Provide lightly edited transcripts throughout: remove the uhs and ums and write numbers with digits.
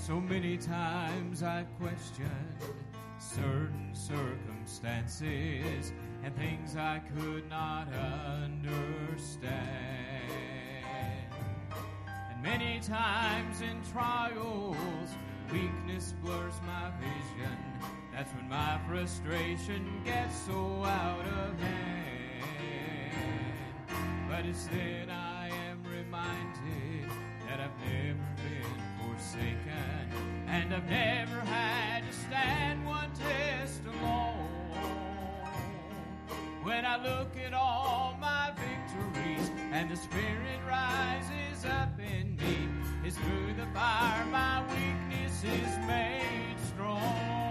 So many times I questioned certain circumstances and things I could not understand. And many times in trials, weakness blurs my vision. That's when my frustration gets so out of hand. But it's then I am reminded that I've never been forsaken, and I've never had to stand one test alone. When I look at all my victories and the Spirit rises up in me, it's through the fire my weakness is made strong.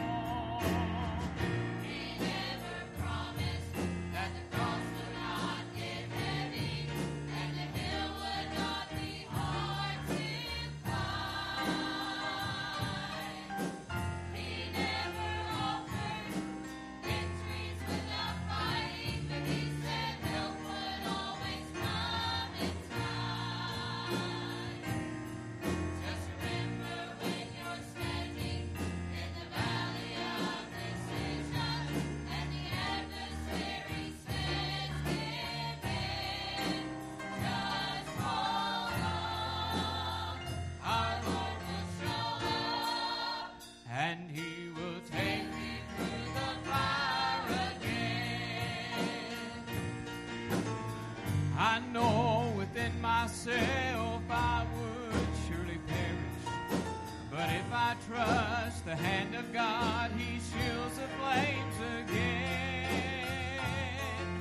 Myself I would surely perish, but if I trust the hand of God, He shields the flames again.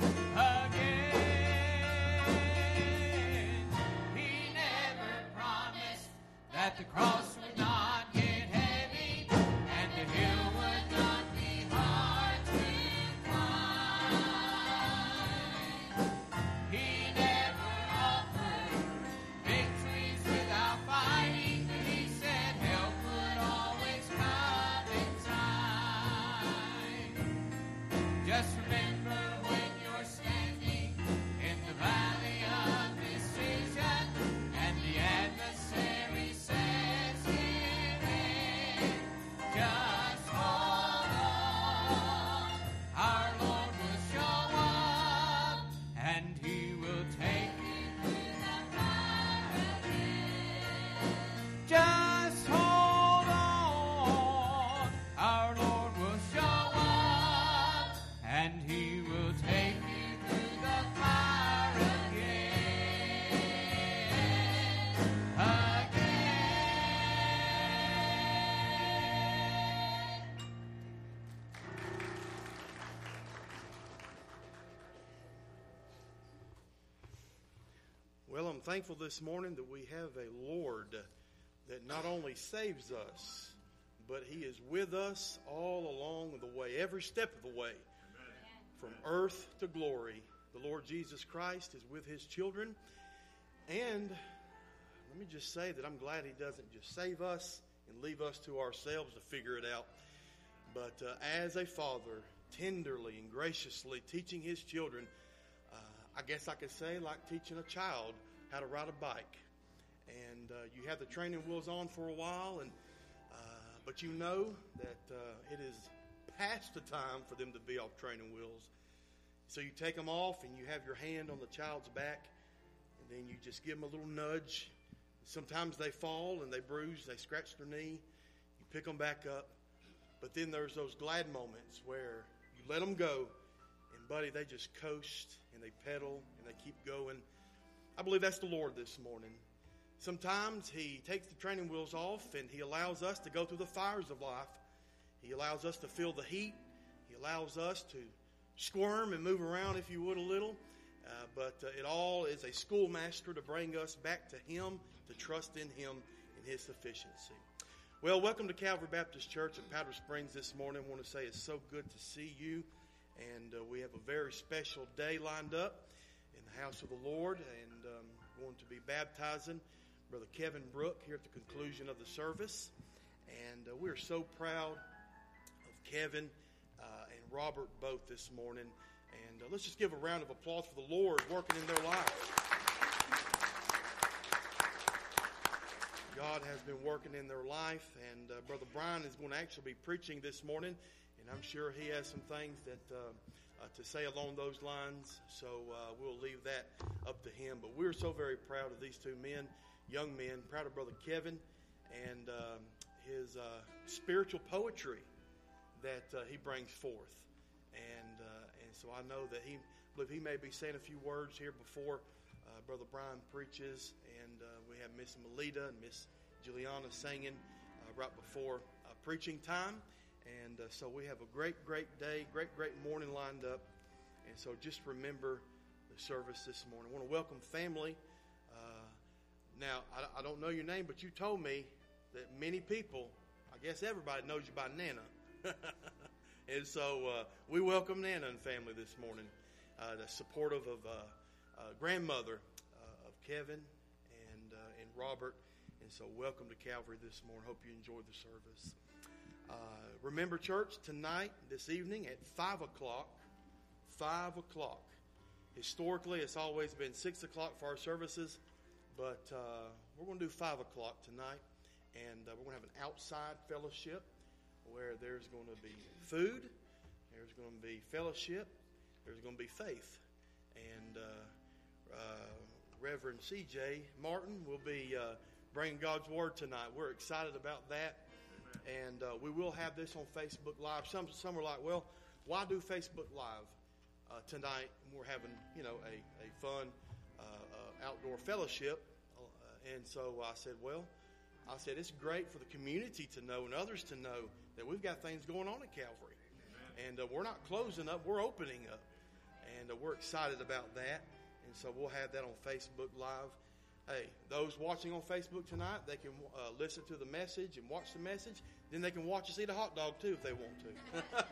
He never promised that the cross would not get heavy and the hill would not be hard to climb. He never offered victories without fighting. He said help would always come in time. Just remember when you're standing in the valley of decision and the adversary says give in, just hold on. Our Lord will show up and He will take you through the fire again. Just hold on. Our Lord will show up and He will take you through the fire again. Well, I'm thankful this morning that we have a Lord that not only saves us, but He is with us all along the way, every step of the way, from earth to glory. The Lord Jesus Christ is with His children. And let me just say that I'm glad He doesn't just save us and leave us to ourselves to figure it out. But as a father, tenderly and graciously teaching His children, I guess I could say like teaching a child how to ride a bike. And you have the training wheels on for a while, and but you know that it is past the time for them to be off training wheels. So you take them off and you have your hand on the child's back, and then you just give them a little nudge. Sometimes they fall and they bruise, they scratch their knee. You pick them back up. But then there's those glad moments where you let them go, and buddy, they just coast and they pedal and they keep going. I believe that's the Lord this morning. Sometimes He takes the training wheels off and He allows us to go through the fires of life. He allows us to feel the heat. He allows us to squirm and move around, if you would, a little. But it all is a schoolmaster to bring us back to Him, to trust in Him and His sufficiency. Well, welcome to Calvary Baptist Church in Powder Springs this morning. I want to say it's so good to see you. And we have a very special day lined up in the house of the Lord. And going to be baptizing Brother Kevin Brook here at the conclusion of the service. And we're so proud of Kevin and Robert both this morning. And let's just give a round of applause for the Lord working in their lives. God has been working in their life, and Brother Brian is going to actually be preaching this morning, and I'm sure he has some things that to say along those lines, so we'll leave that up to him. But we're so very proud of these two men, young men, proud of Brother Kevin and his spiritual poetry that he brings forth. And so I know that I believe he may be saying a few words here before Brother Brian preaches, and we have Miss Melita and Miss Juliana singing right before preaching time. And so we have a great day, great morning lined up. And so just remember the service this morning. I want to welcome family. Now, I don't know your name, but you told me that many people, I guess everybody knows you by Nana. And so we welcome Nana and family this morning, the supportive of grandmother of Kevin and Robert. And so welcome to Calvary this morning. Hope you enjoyed the service. Remember, church, tonight, this evening at 5 o'clock. 5 o'clock. Historically, it's always been 6 o'clock for our services, but we're going to do 5 o'clock tonight, and we're going to have an outside fellowship where there's going to be food, there's going to be fellowship, there's going to be faith, and Reverend C.J. Martin will be bringing God's Word tonight. We're excited about that. And we will have this on Facebook Live. Some are like, well, why do Facebook Live tonight? We're having, a fun outdoor fellowship. And so I said, it's great for the community to know and others to know that we've got things going on at Calvary. And we're not closing up, we're opening up. And we're excited about that. And so we'll have that on Facebook Live. Hey, those watching on Facebook tonight, they can listen to the message and watch the message. Then they can watch us eat a hot dog too if they want to.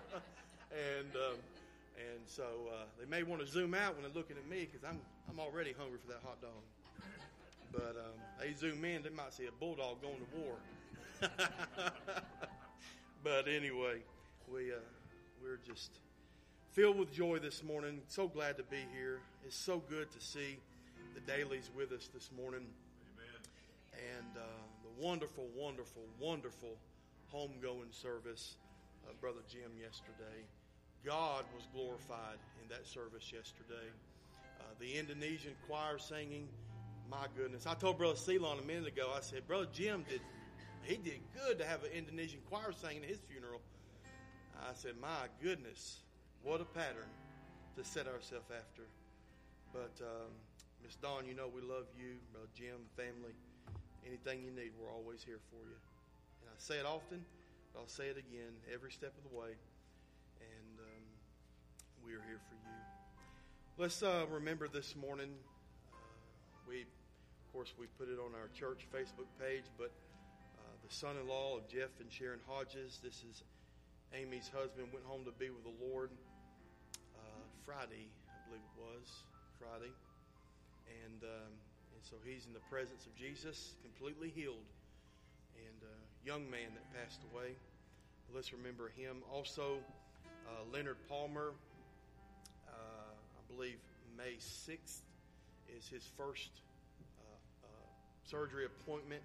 and so they may want to zoom out when they're looking at me because I'm already hungry for that hot dog. But they zoom in, they might see a bulldog going to war. But anyway, we're just filled with joy this morning. So glad to be here. It's so good to see the Dailies with us this morning. Amen. And the wonderful homegoing service of Brother Jim yesterday. God was glorified in that service yesterday. The Indonesian choir singing, my goodness. I told Brother Ceylon a minute ago, I said, Brother Jim did good to have an Indonesian choir singing at his funeral. I said, my goodness, what a pattern to set ourselves after. But Miss Dawn, you know we love you, Brother Jim, family. Anything you need, we're always here for you. And I say it often, but I'll say it again every step of the way. And we are here for you. Let's remember this morning, we put it on our church Facebook page, but the son-in-law of Jeff and Sharon Hodges, this is Amy's husband, went home to be with the Lord Friday, I believe it was, Friday. And so he's in the presence of Jesus, completely healed. And a young man that passed away. Let's remember him. Also, Leonard Palmer, I believe May 6th is his first surgery appointment.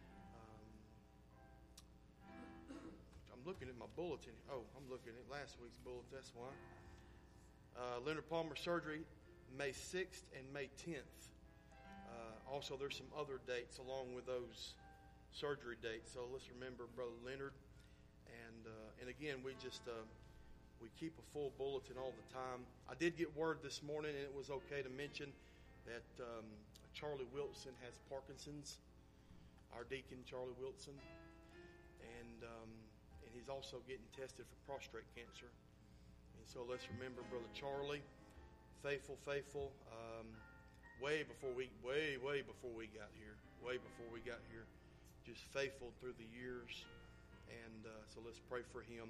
I'm looking at my bulletin. Oh, I'm looking at last week's bulletin. That's why. Leonard Palmer surgery, May 6th and May 10th. Also, there's some other dates along with those surgery dates. So let's remember Brother Leonard. And again, we keep a full bulletin all the time. I did get word this morning, and it was okay to mention that Charlie Wilson has Parkinson's. Our deacon, Charlie Wilson, and he's also getting tested for prostate cancer. And so let's remember Brother Charlie, faithful. Way before we got here, just faithful through the years, and so let's pray for him.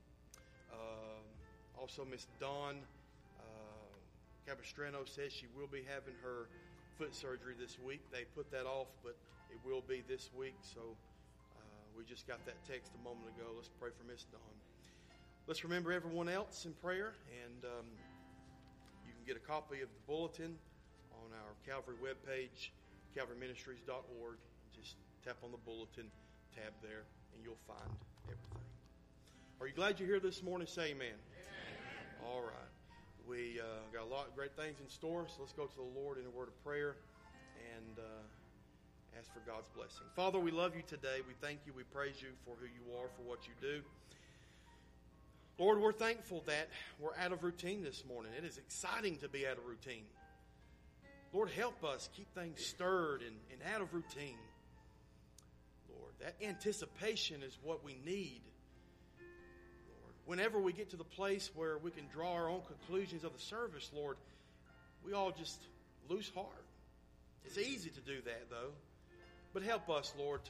Also, Miss Dawn Capistrano says she will be having her foot surgery this week. They put that off, but it will be this week. So we just got that text a moment ago. Let's pray for Miss Dawn. Let's remember everyone else in prayer, and you can get a copy of the bulletin on our Calvary webpage, calvaryministries.org. Just tap on the bulletin tab there, and you'll find everything. Are you glad you're here this morning? Say amen. All right. We got a lot of great things in store, so let's go to the Lord in a word of prayer and ask for God's blessing. Father, we love you today. We thank you. We praise you for who you are, for what you do. Lord, we're thankful that we're out of routine this morning. It is exciting to be out of routine. Lord, help us keep things stirred and out of routine. Lord, that anticipation is what we need. Lord, whenever we get to the place where we can draw our own conclusions of the service, Lord, we all just lose heart. It's easy to do that, though. But help us, Lord,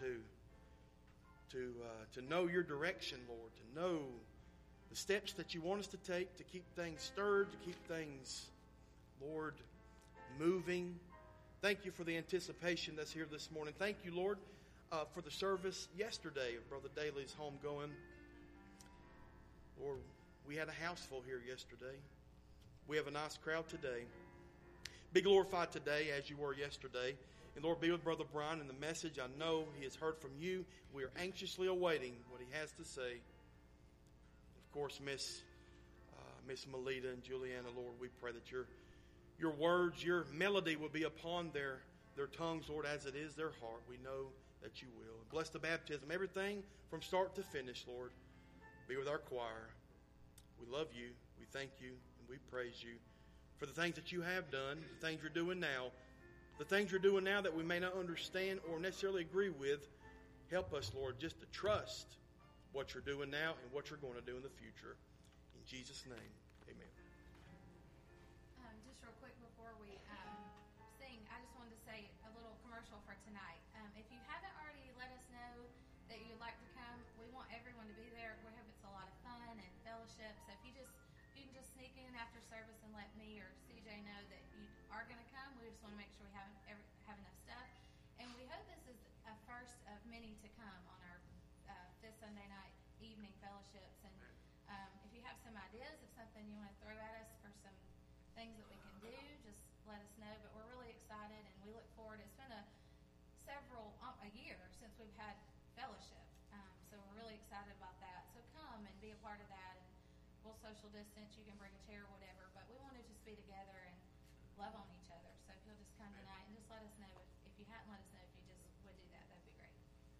to know your direction, Lord, to know the steps that you want us to take to keep things stirred, to keep things, Lord, moving. Thank you for the anticipation that's here this morning. Thank you, Lord, for the service yesterday of Brother Daly's homegoing. Lord, we had a house full here yesterday. We have a nice crowd today. Be glorified today as you were yesterday. And Lord, be with Brother Brian and the message. I know he has heard from you. We are anxiously awaiting what he has to say. Of course, Miss Melita and Juliana, Lord, we pray that your words, your melody will be upon their tongues, Lord, as it is their heart. We know that you will. Bless the baptism, everything from start to finish, Lord. Be with our choir. We love you. We thank you, and we praise you for the things that you have done, the things you're doing now. The things you're doing now that we may not understand or necessarily agree with, help us, Lord, just to trust what you're doing now and what you're going to do in the future. In Jesus' name, amen. Just real quick before we sing, I just wanted to say a little commercial for tonight. If you haven't already let us know that you'd like to come, we want everyone to be there. We hope it's a lot of fun and fellowship. So if you can just sneak in after service and let me or CJ know that you are going to come. We just want to make sure we have enough stuff. And we hope this is a first of many to come on our this Sunday night evening fellowships. And if you have some ideas of something you want to throw at us for some things that we can do, just let us know. But we're really excited and we look forward. It's been a year since we've had fellowship. So we're really excited about that. So come and be a part of that. And we'll social distance. You can bring a chair or whatever. But we want to just be together and love on each other. So if you'll just come tonight and just let us know. If you hadn't let us know, if you just would do that, that'd be great.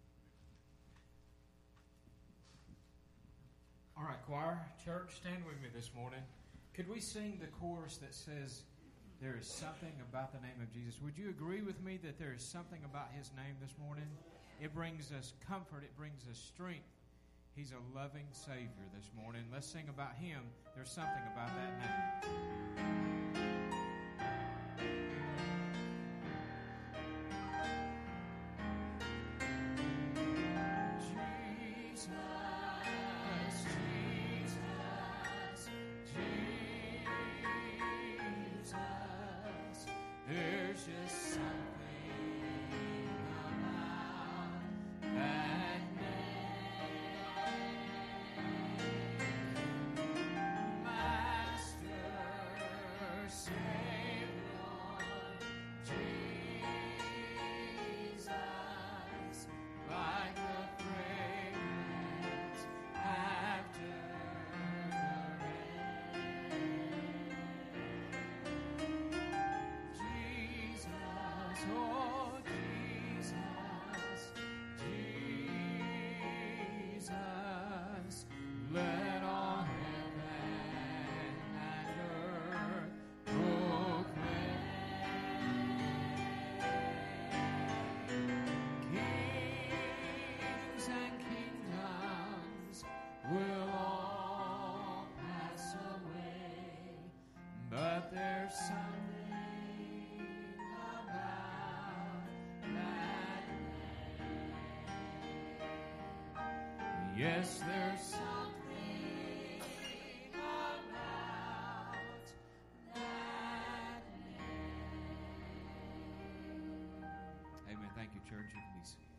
All right, choir, church, stand with me this morning. Could we sing the chorus that says, "There is something about the name of Jesus"? Would you agree with me that there is something about his name this morning? It brings us comfort. It brings us strength. He's a loving Savior this morning. Let's sing about him. There's something about that name. Yes, there's something about that name. Amen. Thank you, church. You can be seated.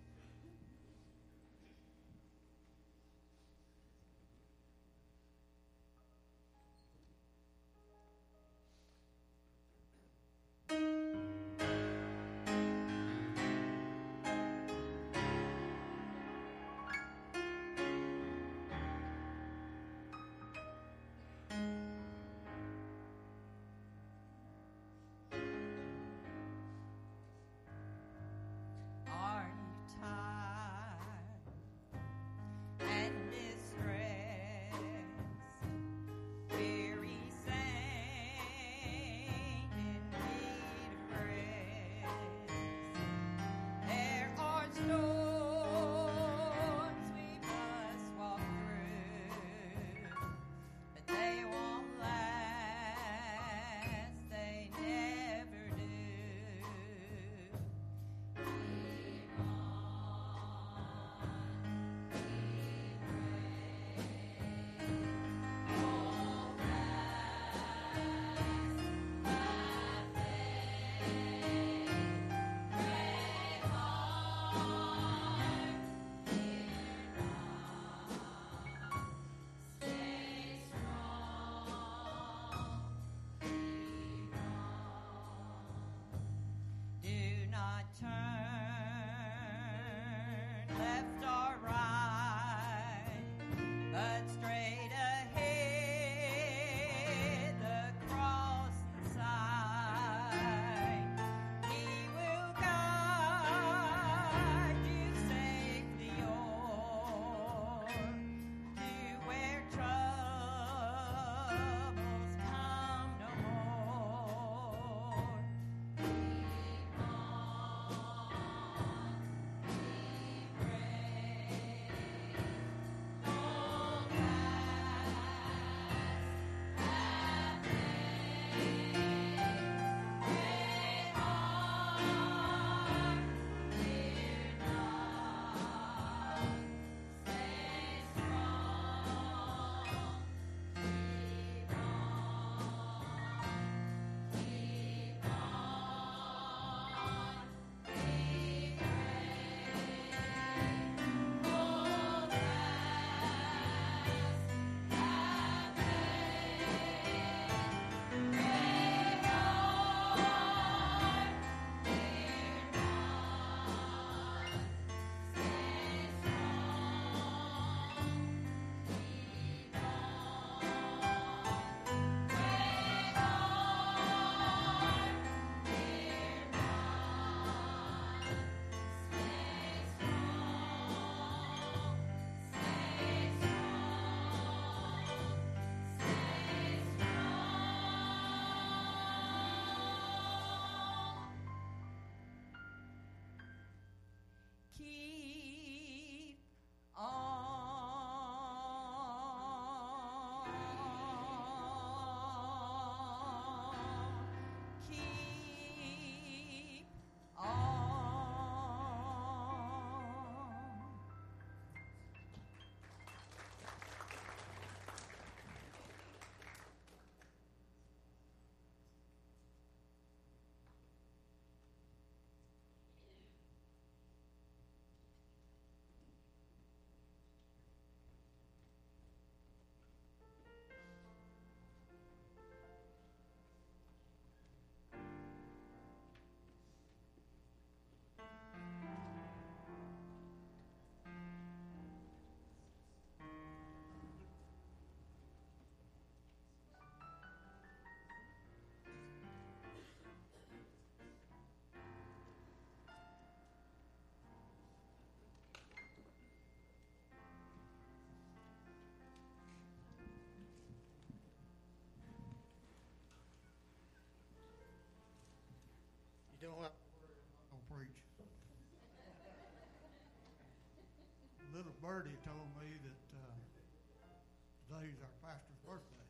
little birdie told me that today's our pastor's birthday.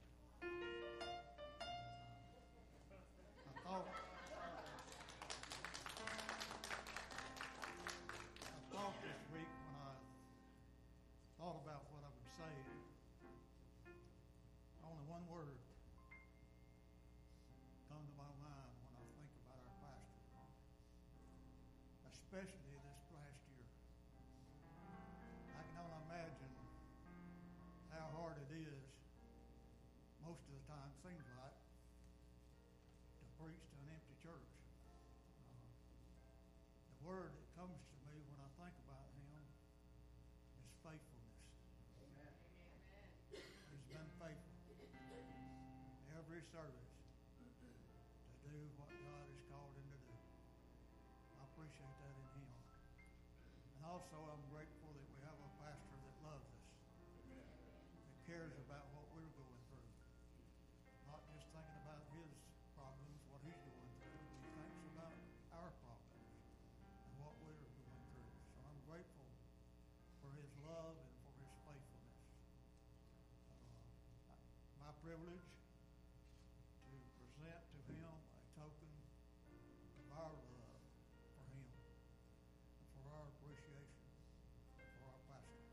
I thought this week when I thought about what I would say, only one word come to my mind when I think about our pastor, especially this last year. I can only imagine how hard it is, most of the time, seems like, to preach to an empty church. The word that comes to me when I think about him is faithfulness. Amen. He's been faithful every service to do what God has called him to do. I appreciate that in him. And also I'm grateful that we have a pastor that loves us, that cares about what we're going through. Not just thinking about his problems, what he's going through, but he thinks about our problems and what we're going through. So I'm grateful for his love and for his faithfulness. My privilege to present to him a token of our love for him and for our appreciation for our pastor.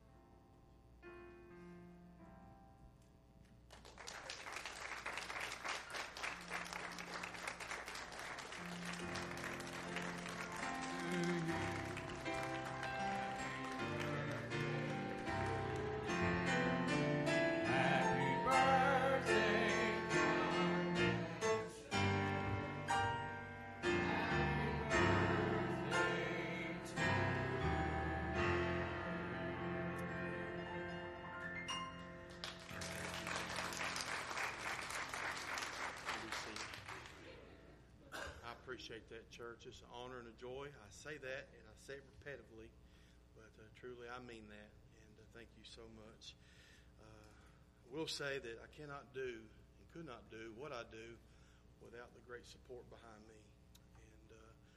Happy birthday, I appreciate that, church. It's an honor and a joy. I say that, and I say it repetitively, but truly I mean that, and thank you so much. I will say that I cannot do and could not do what I do without the great support behind me, and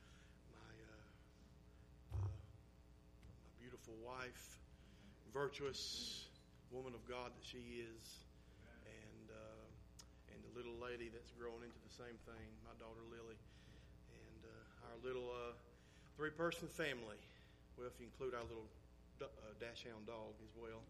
my beautiful wife, virtuous woman of God that she is, and the little lady that's growing into the same thing, my daughter Lily, and our little three-person family. Well, if you include our little dachshund dog as well,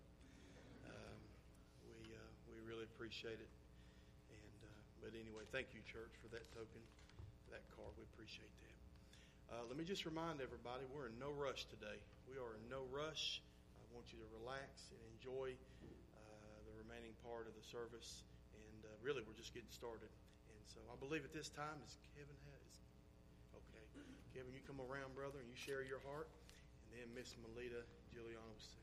we really appreciate it. And but anyway, thank you, church, for that token, that card. We appreciate that. Let me just remind everybody, we're in no rush today. We are in no rush. I want you to relax and enjoy the remaining part of the service. And really, we're just getting started. And so I believe at this time, is Kevin has. Okay. Kevin, you come around, brother, and you share your heart. And then Miss Melita Giuliano will sing.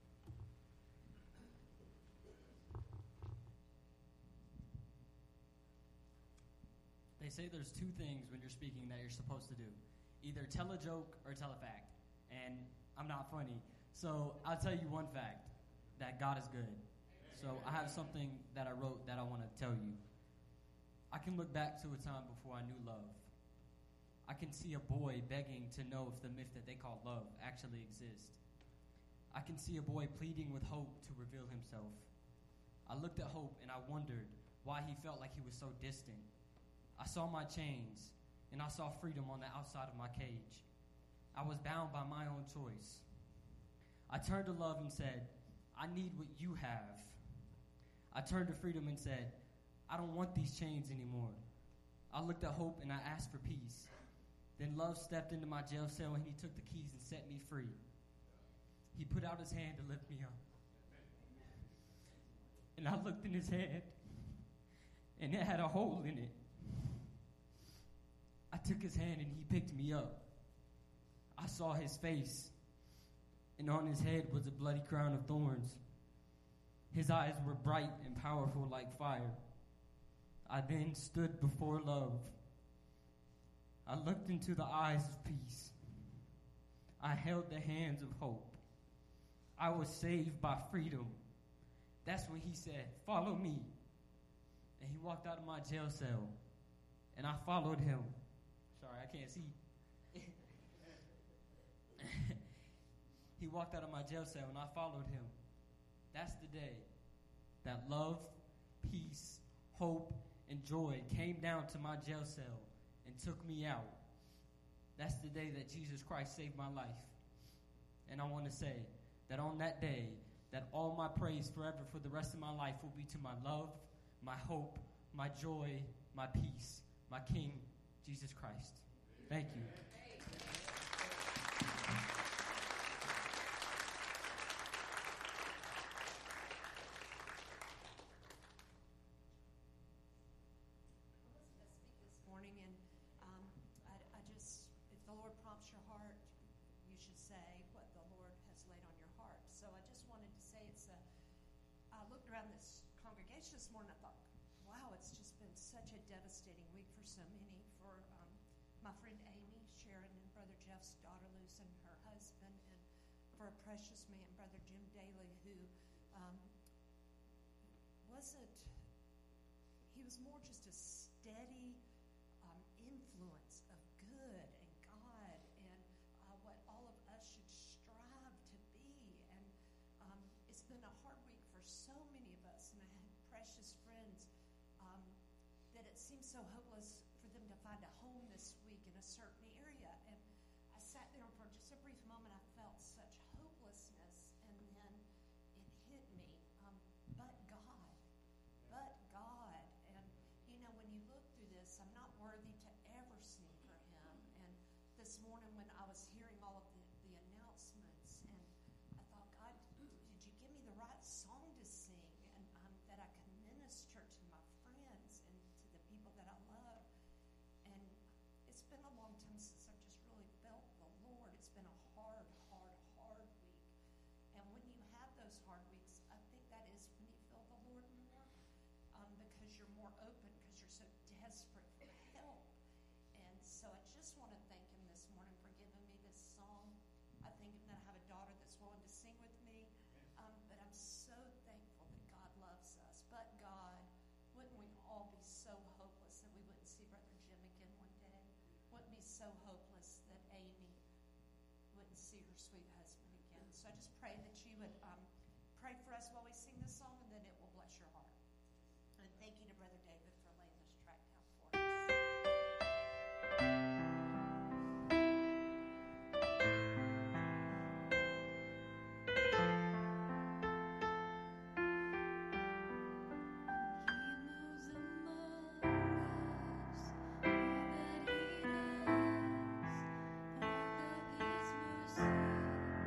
They say there's two things when you're speaking that you're supposed to do. Either tell a joke or tell a fact. And I'm not funny. So I'll tell you one fact, that God is good. So I have something that I wrote that I want to tell you. I can look back to a time before I knew love. I can see a boy begging to know if the myth that they call love actually exists. I can see a boy pleading with hope to reveal himself. I looked at Hope and I wondered why he felt like he was so distant. I saw my chains and I saw freedom on the outside of my cage. I was bound by my own choice. I turned to love and said, I need what you have. I turned to freedom and said, I don't want these chains anymore. I looked at Hope and I asked for peace. Then love stepped into my jail cell and he took the keys and set me free. He put out his hand to lift me up. And I looked in his hand and it had a hole in it. I took his hand and he picked me up. I saw his face, and on his head was a bloody crown of thorns. His eyes were bright and powerful like fire. I then stood before love. I looked into the eyes of peace. I held the hands of hope. I was saved by freedom. That's when he said, follow me. And he walked out of my jail cell, and I followed him. Sorry, I can't see. he walked out of my jail cell and I followed him. That's the day that love, peace, hope, and joy came down to my jail cell and took me out. That's the day that Jesus Christ saved my life. And I want to say that on that day, that all my praise forever for the rest of my life will be to my love, my hope, my joy, my peace, my King, Jesus Christ. Thank you. Around this congregation this morning, I thought, wow, it's just been such a devastating week for so many. For my friend Amy, Sharon, and Brother Jeff's daughter losing her husband, and for a precious man, Brother Jim Daly, who he was more just a steady influence of good and God and what all of us should strive to be. And it's been a hard week for so many of us, and I had precious friends that it seemed so hopeless for them to find a home this week in a certain area. And I sat there, and for just a brief moment I felt such hopelessness, and then it hit me. But God. And you know, when you look through this, I'm not worthy to ever sing for him. And this morning when I was hearing all of the announcements, and I thought, God, did you give me the right song to sing, and that I can minister to my friends and to the people that I love? And it's been a long time since I've just really felt the Lord. It's been a hard week. And when you have those hard weeks, I think that is when you feel the Lord more, because you're more open, because you're so desperate for help. And so I just want to thank him this morning for giving me this song. I thank him that I have a daughter that's willing to sing with me. But I'm so thankful that God loves us. But God, wouldn't we all be so hopeless that we wouldn't see Brother Jim again one day? Wouldn't be so hopeless that Amy wouldn't see her sweet husband again? So I just pray that you would pray for us while we sing this song, and then it will bless your heart. And thank you to Brother David for laying this track down for us. All of his mercy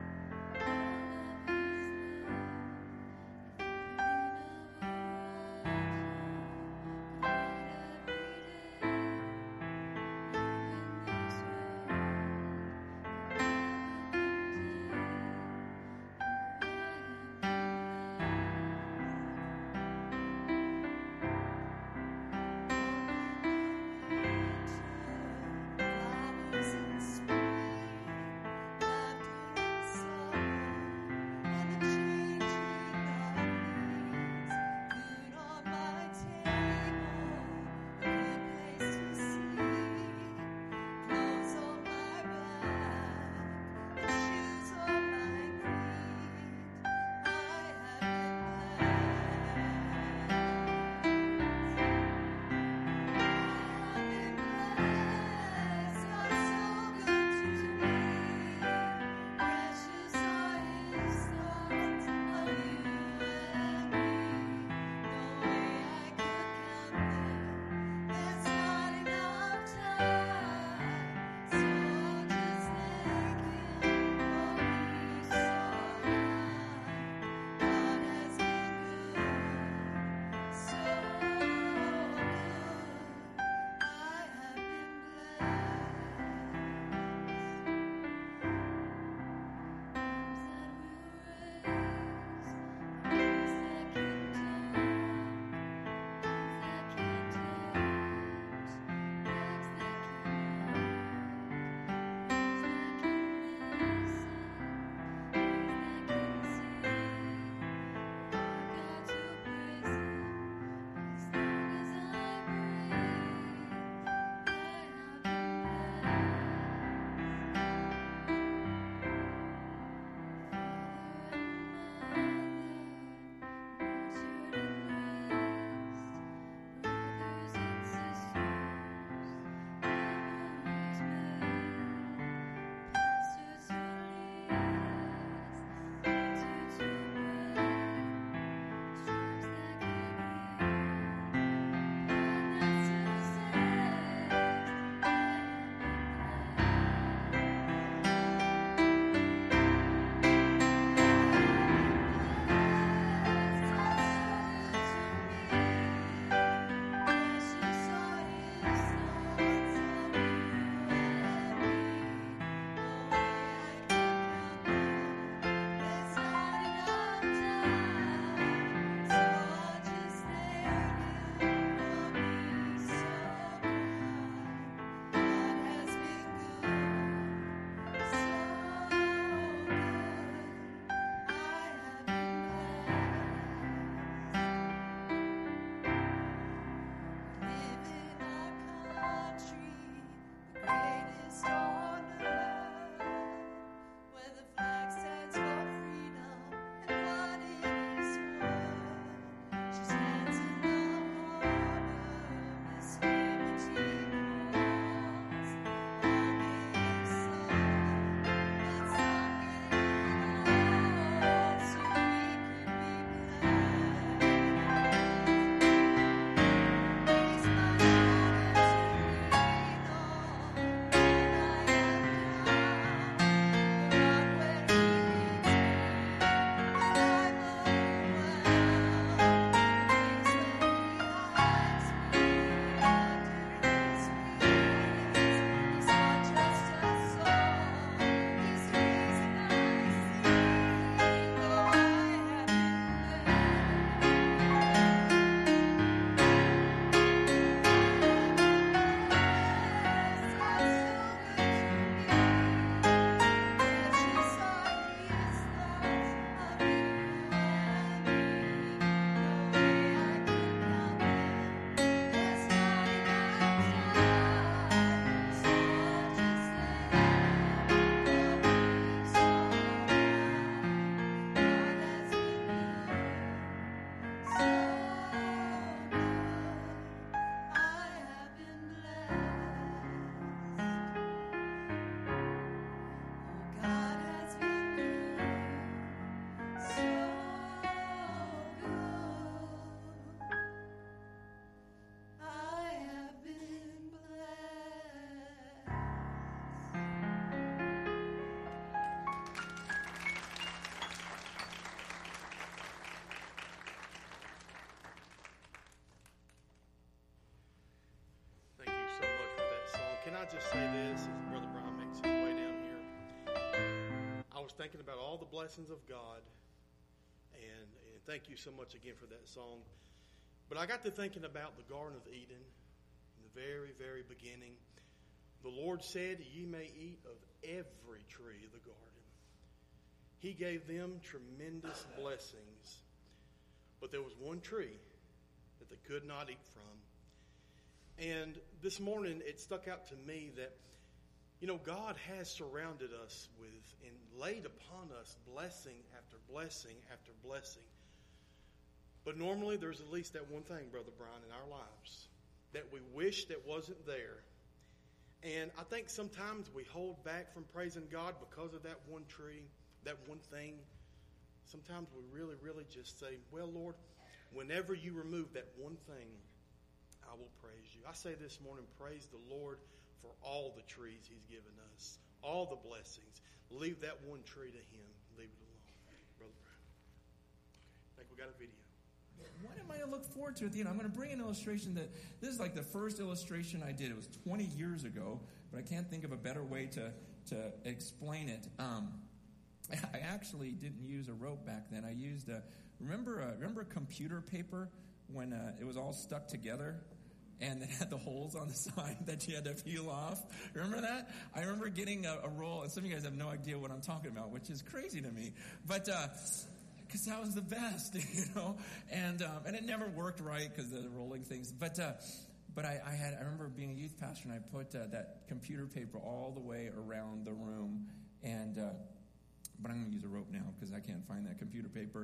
just say this as Brother Brian makes his way down here. I was thinking about all the blessings of God, and thank you so much again for that song. But I got to thinking about the Garden of Eden in the very, very beginning. The Lord said, "Ye may eat of every tree of the garden." He gave them tremendous blessings. But there was one tree that they could not eat from. And this morning it stuck out to me that, God has surrounded us with and laid upon us blessing after blessing after blessing. But normally there's at least that one thing, Brother Brian, in our lives that we wish that wasn't there. And I think sometimes we hold back from praising God because of that one tree, that one thing. Sometimes we really, really just say, well, Lord, whenever you remove that one thing, I will praise you. I say this morning, praise the Lord for all the trees He's given us, all the blessings. Leave that one tree to Him. Leave it alone. Brother Brian. I think we got a video. What am I to look forward to at the end? I'm going to bring an illustration that this is like the first illustration I did. It was 20 years ago, but I can't think of a better way to explain it. I actually didn't use a rope back then. I used remember computer paper when it was all stuck together and it had the holes on the side that you had to peel off? Remember that? I remember getting a roll, and some of you guys have no idea what I'm talking about, which is crazy to me. But because that was the best, and it never worked right because of the rolling things. But I remember being a youth pastor, and I put that computer paper all the way around the room, and but I'm going to use a rope now because I can't find that computer paper.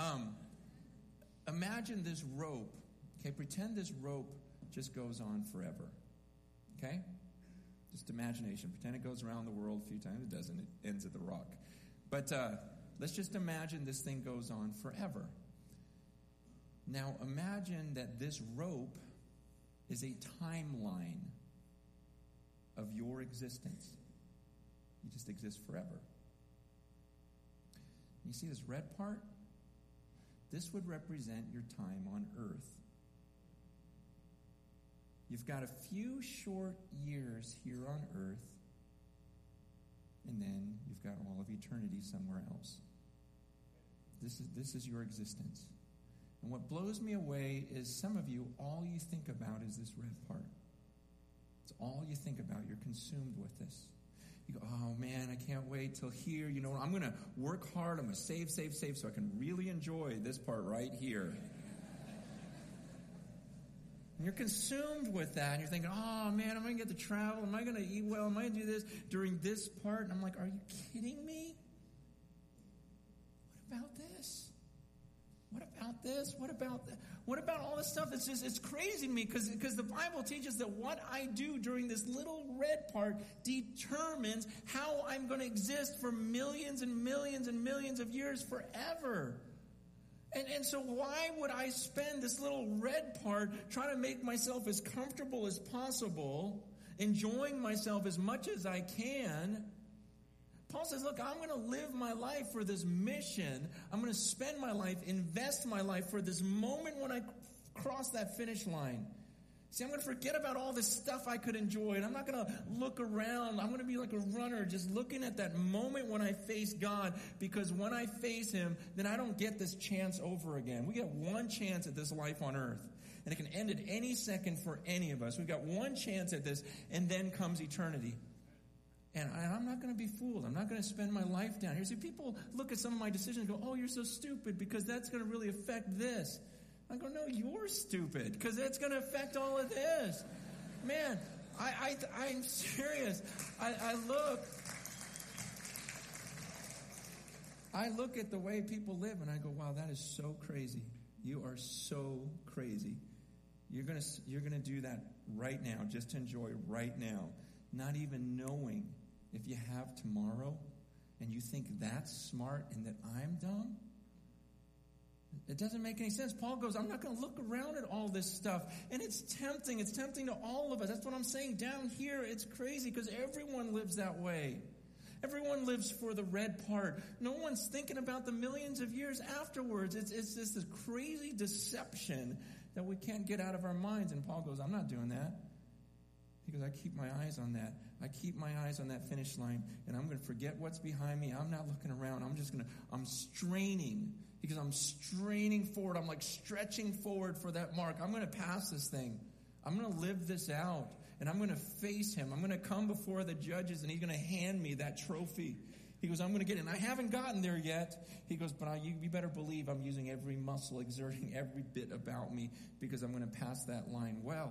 Imagine this rope. Okay, pretend this rope just goes on forever. Okay, just imagination. Pretend it goes around the world a few times. It doesn't. It ends at the rock. But let's just imagine this thing goes on forever. Now imagine that this rope is a timeline of your existence. You just exist forever. You see this red part? This would represent your time on earth. You've got a few short years here on earth, and then you've got all of eternity somewhere else. This is your existence. And what blows me away is some of you, all you think about is this red part. It's all you think about. You're consumed with this. You go, oh man, I can't wait till here. I'm going to work hard. I'm going to save so I can really enjoy this part right here. And you're consumed with that. And you're thinking, oh man, am I going to get to travel? Am I going to eat well? Am I going to do this during this part? And I'm like, are you kidding me? What about this? What about this? What about that? What about all this stuff? It's crazy to me because the Bible teaches that what I do during this little red part determines how I'm going to exist for millions and millions and millions of years forever. And so why would I spend this little red part trying to make myself as comfortable as possible, enjoying myself as much as I can? Paul says, look, I'm going to live my life for this mission. I'm going to spend my life, invest my life for this moment when I cross that finish line. See, I'm going to forget about all this stuff I could enjoy, and I'm not going to look around. I'm going to be like a runner just looking at that moment when I face God, because when I face Him, then I don't get this chance over again. We get one chance at this life on earth, and it can end at any second for any of us. We've got one chance at this, and then comes eternity. And I'm not going to be fooled. I'm not going to spend my life down here. See, people look at some of my decisions and go, oh, you're so stupid because that's going to really affect this. I go, no, you're stupid because that's going to affect all of this. Man, I'm serious. I look at the way people live and I go, wow, that is so crazy. You are so crazy. You're going to do that right now, just to enjoy right now, not even knowing if you have tomorrow, and you think that's smart and that I'm dumb? It doesn't make any sense. Paul goes, I'm not going to look around at all this stuff. And it's tempting. It's tempting to all of us. That's what I'm saying. Down here, it's crazy because everyone lives that way. Everyone lives for the red part. No one's thinking about the millions of years afterwards. It's just this crazy deception that we can't get out of our minds. And Paul goes, I'm not doing that. He goes, I keep my eyes on that. I keep my eyes on that finish line, and I'm going to forget what's behind me. I'm not looking around. I'm straining, because I'm straining forward. I'm like stretching forward for that mark. I'm going to pass this thing. I'm going to live this out, and I'm going to face him. I'm going to come before the judges, and he's going to hand me that trophy. He goes, I'm going to get it. And I haven't gotten there yet. He goes, but you better believe I'm using every muscle, exerting every bit about me, because I'm going to pass that line well.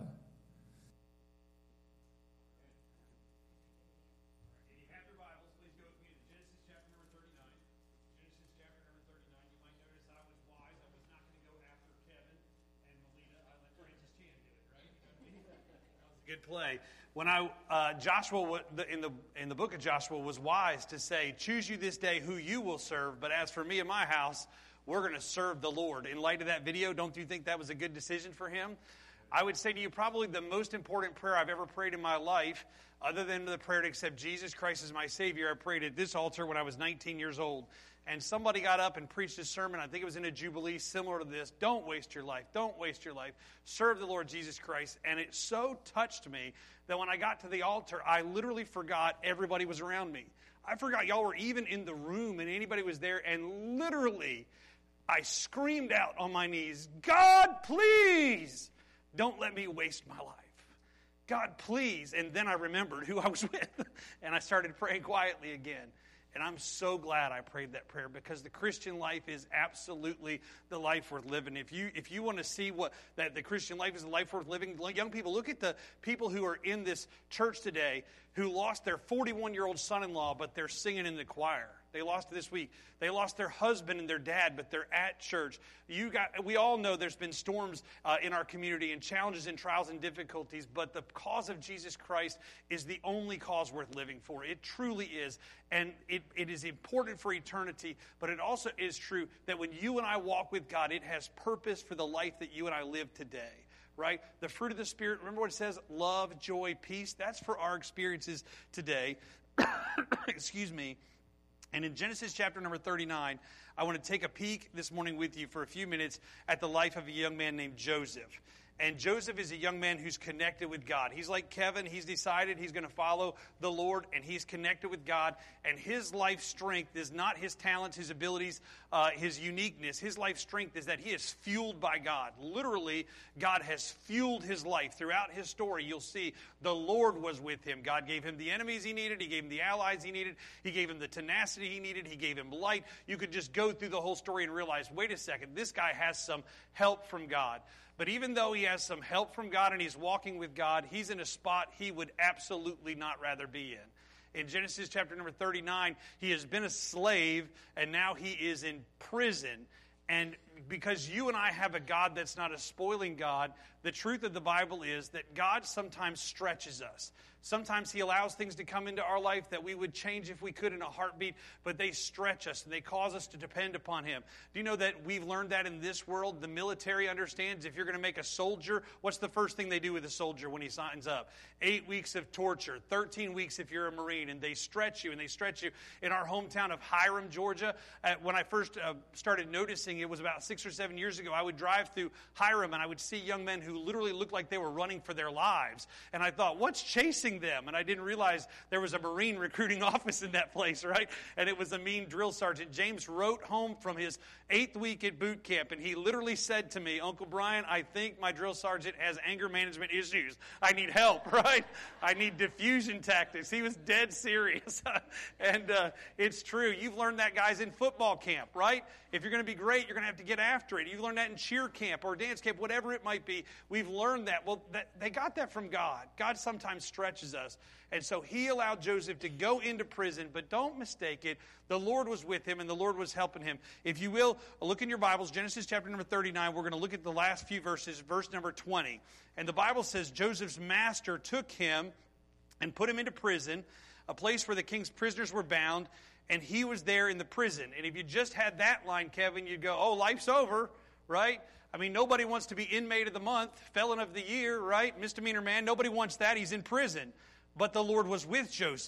If you have your Bibles, please go with me to Genesis chapter number 39. Genesis chapter number 39. You might notice I was wise. I was not going to go after Kevin and Melina. I let Francis Chan do it, right? That was a good play. When Joshua in the book of Joshua was wise to say, choose you this day who you will serve, but as for me and my house, we're going to serve the Lord. In light of that video, don't you think that was a good decision for him? I would say to you, probably the most important prayer I've ever prayed in my life, other than the prayer to accept Jesus Christ as my Savior, I prayed at this altar when I was 19 years old. And somebody got up and preached a sermon, I think it was in a Jubilee, similar to this. Don't waste your life. Don't waste your life. Serve the Lord Jesus Christ. And it so touched me that when I got to the altar, I literally forgot everybody was around me. I forgot y'all were even in the room and anybody was there. And literally, I screamed out on my knees, God, please, don't let me waste my life. God, please. And then I remembered who I was with. And I started praying quietly again. And I'm so glad I prayed that prayer, because the Christian life is absolutely the life worth living. If you want to see that the Christian life is the life worth living, young people, look at the people who are in this church today who lost their 41-year-old son-in-law, but they're singing in the choir. They lost it this week. They lost their husband and their dad, but they're at church. We all know there's been storms in our community and challenges and trials and difficulties, but the cause of Jesus Christ is the only cause worth living for. It truly is, and it is important for eternity, but it also is true that when you and I walk with God, it has purpose for the life that you and I live today. Right? The fruit of the Spirit, remember what it says? Love, joy, peace. That's for our experiences today. Excuse me. And in Genesis chapter number 39, I want to take a peek this morning with you for a few minutes at the life of a young man named Joseph. And Joseph is a young man who's connected with God. He's like Kevin. He's decided he's going to follow the Lord, and he's connected with God. And his life strength is not his talents, his abilities, his uniqueness. His life strength is that he is fueled by God. Literally, God has fueled his life. Throughout his story, you'll see the Lord was with him. God gave him the enemies he needed. He gave him the allies he needed. He gave him the tenacity he needed. He gave him light. You could just go through the whole story and realize, wait a second, this guy has some help from God. But even though he has some help from God and he's walking with God, he's in a spot he would absolutely not rather be in. In Genesis chapter number 39, he has been a slave, and now he is in prison. And because you and I have a God that's not a spoiling God, the truth of the Bible is that God sometimes stretches us. Sometimes he allows things to come into our life that we would change if we could in a heartbeat, but they stretch us and they cause us to depend upon him. Do you know that we've learned that in this world? The military understands if you're going to make a soldier, what's the first thing they do with a soldier when he signs up? 8 weeks of torture, 13 weeks if you're a Marine, and they stretch you and they stretch you. In our hometown of Hiram, Georgia, when I first started noticing, it was about 6 or 7 years ago, I would drive through Hiram and I would see young men who literally looked like they were running for their lives. And I thought, what's chasing them? And I didn't realize there was a Marine recruiting office in that place, right? And it was a mean drill sergeant. James wrote home from his 8th week at boot camp, and he literally said to me, Uncle Brian, I think my drill sergeant has anger management issues. I need help, right? I need diffusion tactics. He was dead serious. And it's true. You've learned that, guys, in football camp, right? If you're going to be great, you're going to have to get after it. You've learned that in cheer camp or dance camp, whatever it might be. We've learned that. Well, they got that from God. God sometimes stretches us. And so he allowed Joseph to go into prison, but don't mistake it. The Lord was with him, and the Lord was helping him. If you will, look in your Bibles, Genesis chapter number 39. We're going to look at the last few verses, verse number 20. And the Bible says Joseph's master took him and put him into prison, a place where the king's prisoners were bound, and he was there in the prison. And if you just had that line, Kevin, you'd go, oh, life's over, right? I mean, nobody wants to be inmate of the month, felon of the year, right? Misdemeanor man. Nobody wants that. He's in prison. But the Lord was with Joseph.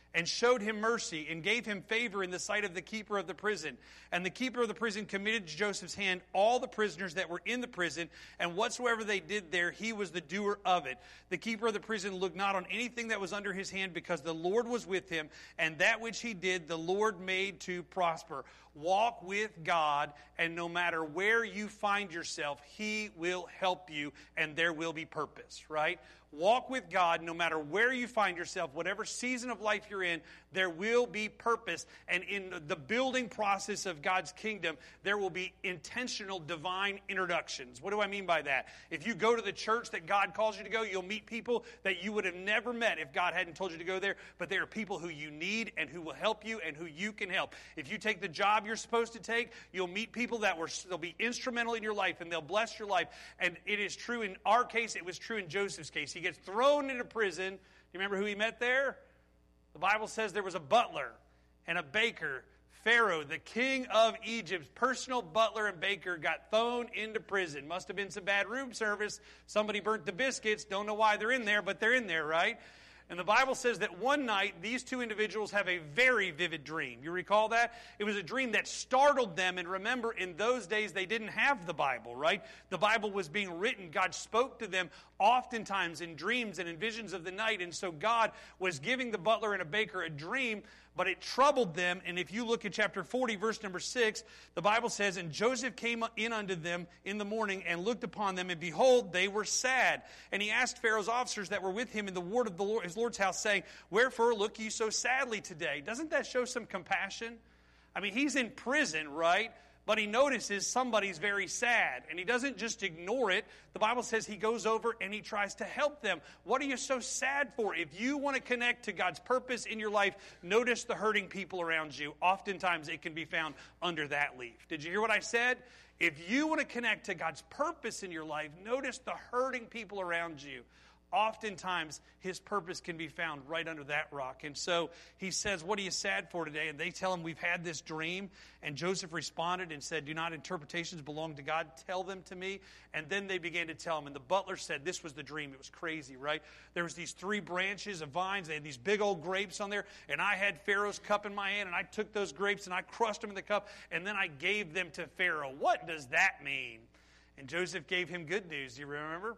and showed him mercy and gave him favor in the sight of the keeper of the prison. And the keeper of the prison committed to Joseph's hand all the prisoners that were in the prison, and whatsoever they did there, he was the doer of it. The keeper of the prison looked not on anything that was under his hand, because the Lord was with him, and that which he did, the Lord made to prosper. Walk with God, and no matter where you find yourself, he will help you, and there will be purpose, right? Walk with God no matter where you find yourself, whatever season of life you're in, there will be purpose. And in the building process of God's kingdom, there will be intentional divine introductions. What do I mean by that? If you go to the church that God calls you to go, you'll meet people that you would have never met if God hadn't told you to go there. But there are people who you need and who will help you and who you can help. If you take the job you're supposed to take, you'll meet people they'll be instrumental in your life and they'll bless your life. And it is true in our case, it was true in Joseph's case. He gets thrown into prison. Do you remember who he met there? The Bible says there was a butler and a baker. Pharaoh, the king of Egypt's personal butler and baker, got thrown into prison. Must have been some bad room service. Somebody burnt the biscuits. Don't know why they're in there, but they're in there, right? And the Bible says that one night, these two individuals have a very vivid dream. You recall that? It was a dream that startled them. And remember, in those days, they didn't have the Bible, right? The Bible was being written. God spoke to them oftentimes in dreams and in visions of the night. And so God was giving the butler and a baker a dream, but it troubled them. And if you look at chapter 40, verse number 6, the Bible says, "And Joseph came in unto them in the morning and looked upon them, and behold, they were sad. And he asked Pharaoh's officers that were with him in the ward of the Lord, his Lord's house, saying, Wherefore look ye so sadly today?" Doesn't that show some compassion? I mean, he's in prison, right? But he notices somebody's very sad, and he doesn't just ignore it. The Bible says he goes over and he tries to help them. What are you so sad for? If you want to connect to God's purpose in your life, notice the hurting people around you. Oftentimes it can be found under that leaf. Did you hear what I said? If you want to connect to God's purpose in your life, notice the hurting people around you. Oftentimes, his purpose can be found right under that rock. And so he says, "What are you sad for today?" And they tell him, "We've had this dream." And Joseph responded and said, "Do not interpretations belong to God? Tell them to me." And then they began to tell him. And the butler said, this was the dream. It was crazy, right? There was these 3 branches of vines. They had these big old grapes on there. And I had Pharaoh's cup in my hand. And I took those grapes and I crushed them in the cup. And then I gave them to Pharaoh. What does that mean? And Joseph gave him good news. Do you remember?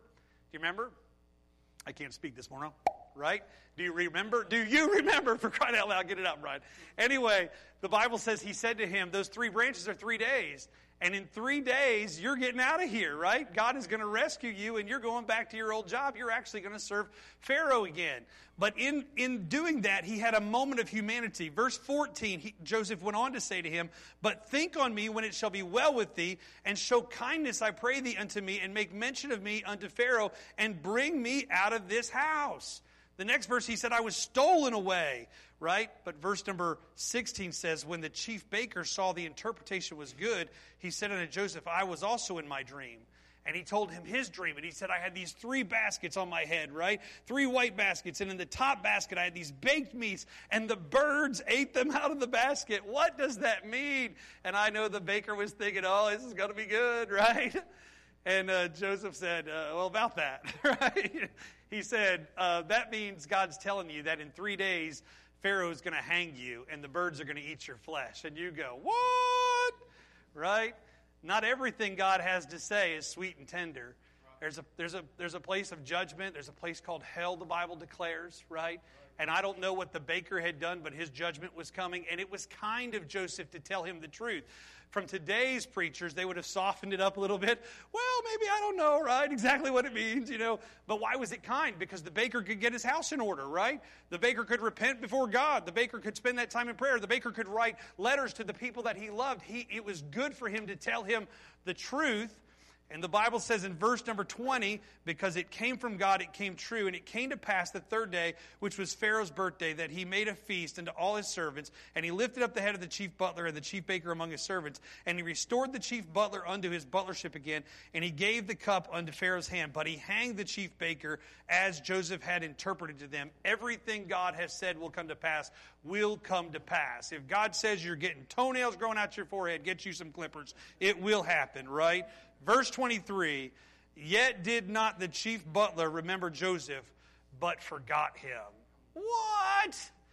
I can't speak this morning, right? Do you remember? Do you remember? For crying out loud, get it up, Brian. Anyway, the Bible says he said to him, those 3 branches are 3 days. And in 3 days, you're getting out of here, right? God is going to rescue you, and you're going back to your old job. You're actually going to serve Pharaoh again. But in doing that, he had a moment of humanity. Verse 14, Joseph went on to say to him, "But think on me when it shall be well with thee, and show kindness, I pray thee, unto me, and make mention of me unto Pharaoh, and bring me out of this house." The next verse, he said, "I was stolen away," right? But verse number 16 says, "When the chief baker saw the interpretation was good, he said unto Joseph, I was also in my dream." And he told him his dream. And he said, "I had these 3 baskets on my head," right? 3 white baskets. And in the top basket, I had these baked meats. And the birds ate them out of the basket. What does that mean? And I know the baker was thinking, oh, this is going to be good, right? And Joseph said, well, about that, right? He said, that means God's telling you that in 3 days, Pharaoh's going to hang you and the birds are going to eat your flesh. And you go, what? Right? Not everything God has to say is sweet and tender. There's a place of judgment. There's a place called hell, the Bible declares, right? And I don't know what the baker had done, but his judgment was coming. And it was kind of Joseph to tell him the truth. From today's preachers, they would have softened it up a little bit. Well, maybe I don't know, right, exactly what it means, you know. But why was it kind? Because the baker could get his house in order, right? The baker could repent before God. The baker could spend that time in prayer. The baker could write letters to the people that he loved. It was good for him to tell him the truth. And the Bible says in verse number 20, because it came from God, it came true. And it came to pass the 3rd day, which was Pharaoh's birthday, that he made a feast unto all his servants. And he lifted up the head of the chief butler and the chief baker among his servants. And he restored the chief butler unto his butlership again. And he gave the cup unto Pharaoh's hand. But he hanged the chief baker as Joseph had interpreted to them. Everything God has said will come to pass will come to pass. If God says you're getting toenails growing out your forehead, get you some clippers. It will happen, right? Verse 23, yet did not the chief butler remember Joseph, but forgot him. What?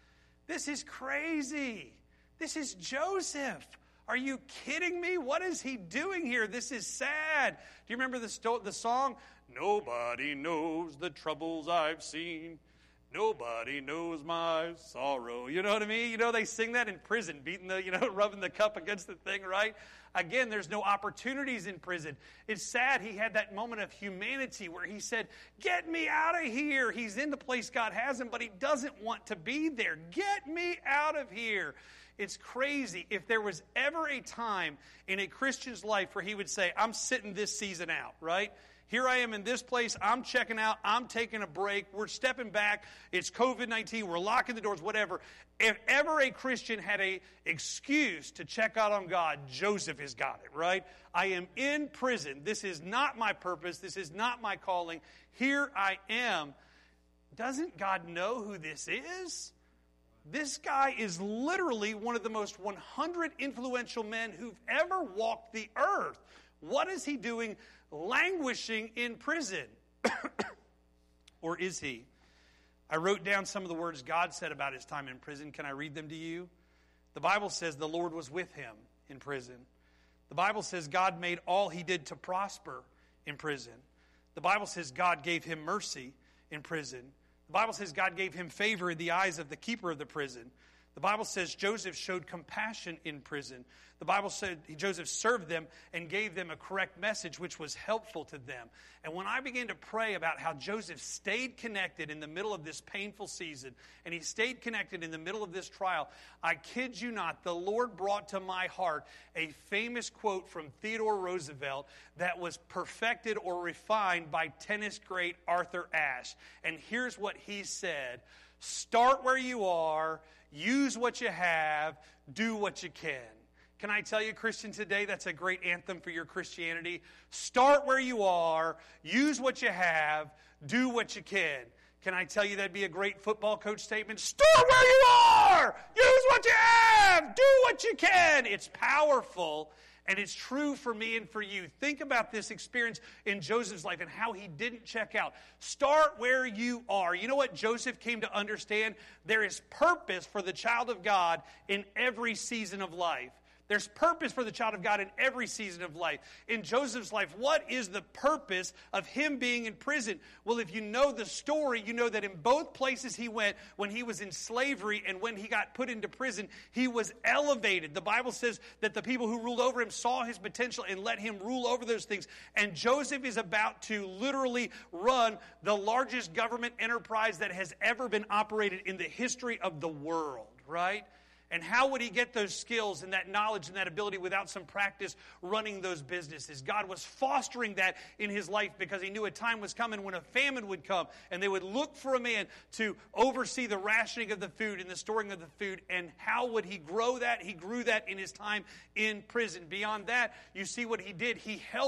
This is crazy. This is Joseph. Are you kidding me? What is he doing here? This is sad. Do you remember the song? Nobody knows the troubles I've seen. Nobody knows my sorrow. You know what I mean? You know, they sing that in prison, rubbing the cup against the thing, right? Again, there's no opportunities in prison. It's sad he had that moment of humanity where he said, get me out of here. He's in the place God has him, but he doesn't want to be there. Get me out of here. It's crazy. If there was ever a time in a Christian's life where he would say, I'm sitting this season out, right? Here I am in this place. I'm checking out. I'm taking a break. We're stepping back. It's COVID-19. We're locking the doors, whatever. If ever a Christian had an excuse to check out on God, Joseph has got it, right? I am in prison. This is not my purpose. This is not my calling. Here I am. Doesn't God know who this is? This guy is literally one of the most 100 influential men who've ever walked the earth. What is he doing languishing in prison? Or is he? I wrote down some of the words God said about his time in prison. Can I read them to you? The Bible says the Lord was with him in prison. The Bible says God made all he did to prosper in prison. The Bible says God gave him mercy in prison. The Bible says God gave him favor in the eyes of the keeper of the prison. The Bible says Joseph showed compassion in prison. The Bible said Joseph served them and gave them a correct message which was helpful to them. And when I began to pray about how Joseph stayed connected in the middle of this painful season, and he stayed connected in the middle of this trial, I kid you not, the Lord brought to my heart a famous quote from Theodore Roosevelt that was perfected or refined by tennis great Arthur Ashe. And here's what he said: start where you are, use what you have, do what you can. Can I tell you, Christian, today that's a great anthem for your Christianity? Start where you are, use what you have, do what you can. Can I tell you that'd be a great football coach statement? Start where you are, use what you have, do what you can. It's powerful, and it's true for me and for you. Think about this experience in Joseph's life and how he didn't check out. Start where you are. You know what Joseph came to understand? There is purpose for the child of God in every season of life. There's purpose for the child of God in every season of life. In Joseph's life, what is the purpose of him being in prison? Well, if you know the story, you know that in both places he went, when he was in slavery and when he got put into prison, he was elevated. The Bible says that the people who ruled over him saw his potential and let him rule over those things. And Joseph is about to literally run the largest government enterprise that has ever been operated in the history of the world, right? And how would he get those skills and that knowledge and that ability without some practice running those businesses? God was fostering that in his life because he knew a time was coming when a famine would come and they would look for a man to oversee the rationing of the food and the storing of the food. And how would he grow that? He grew that in his time in prison. Beyond that, you see what he did.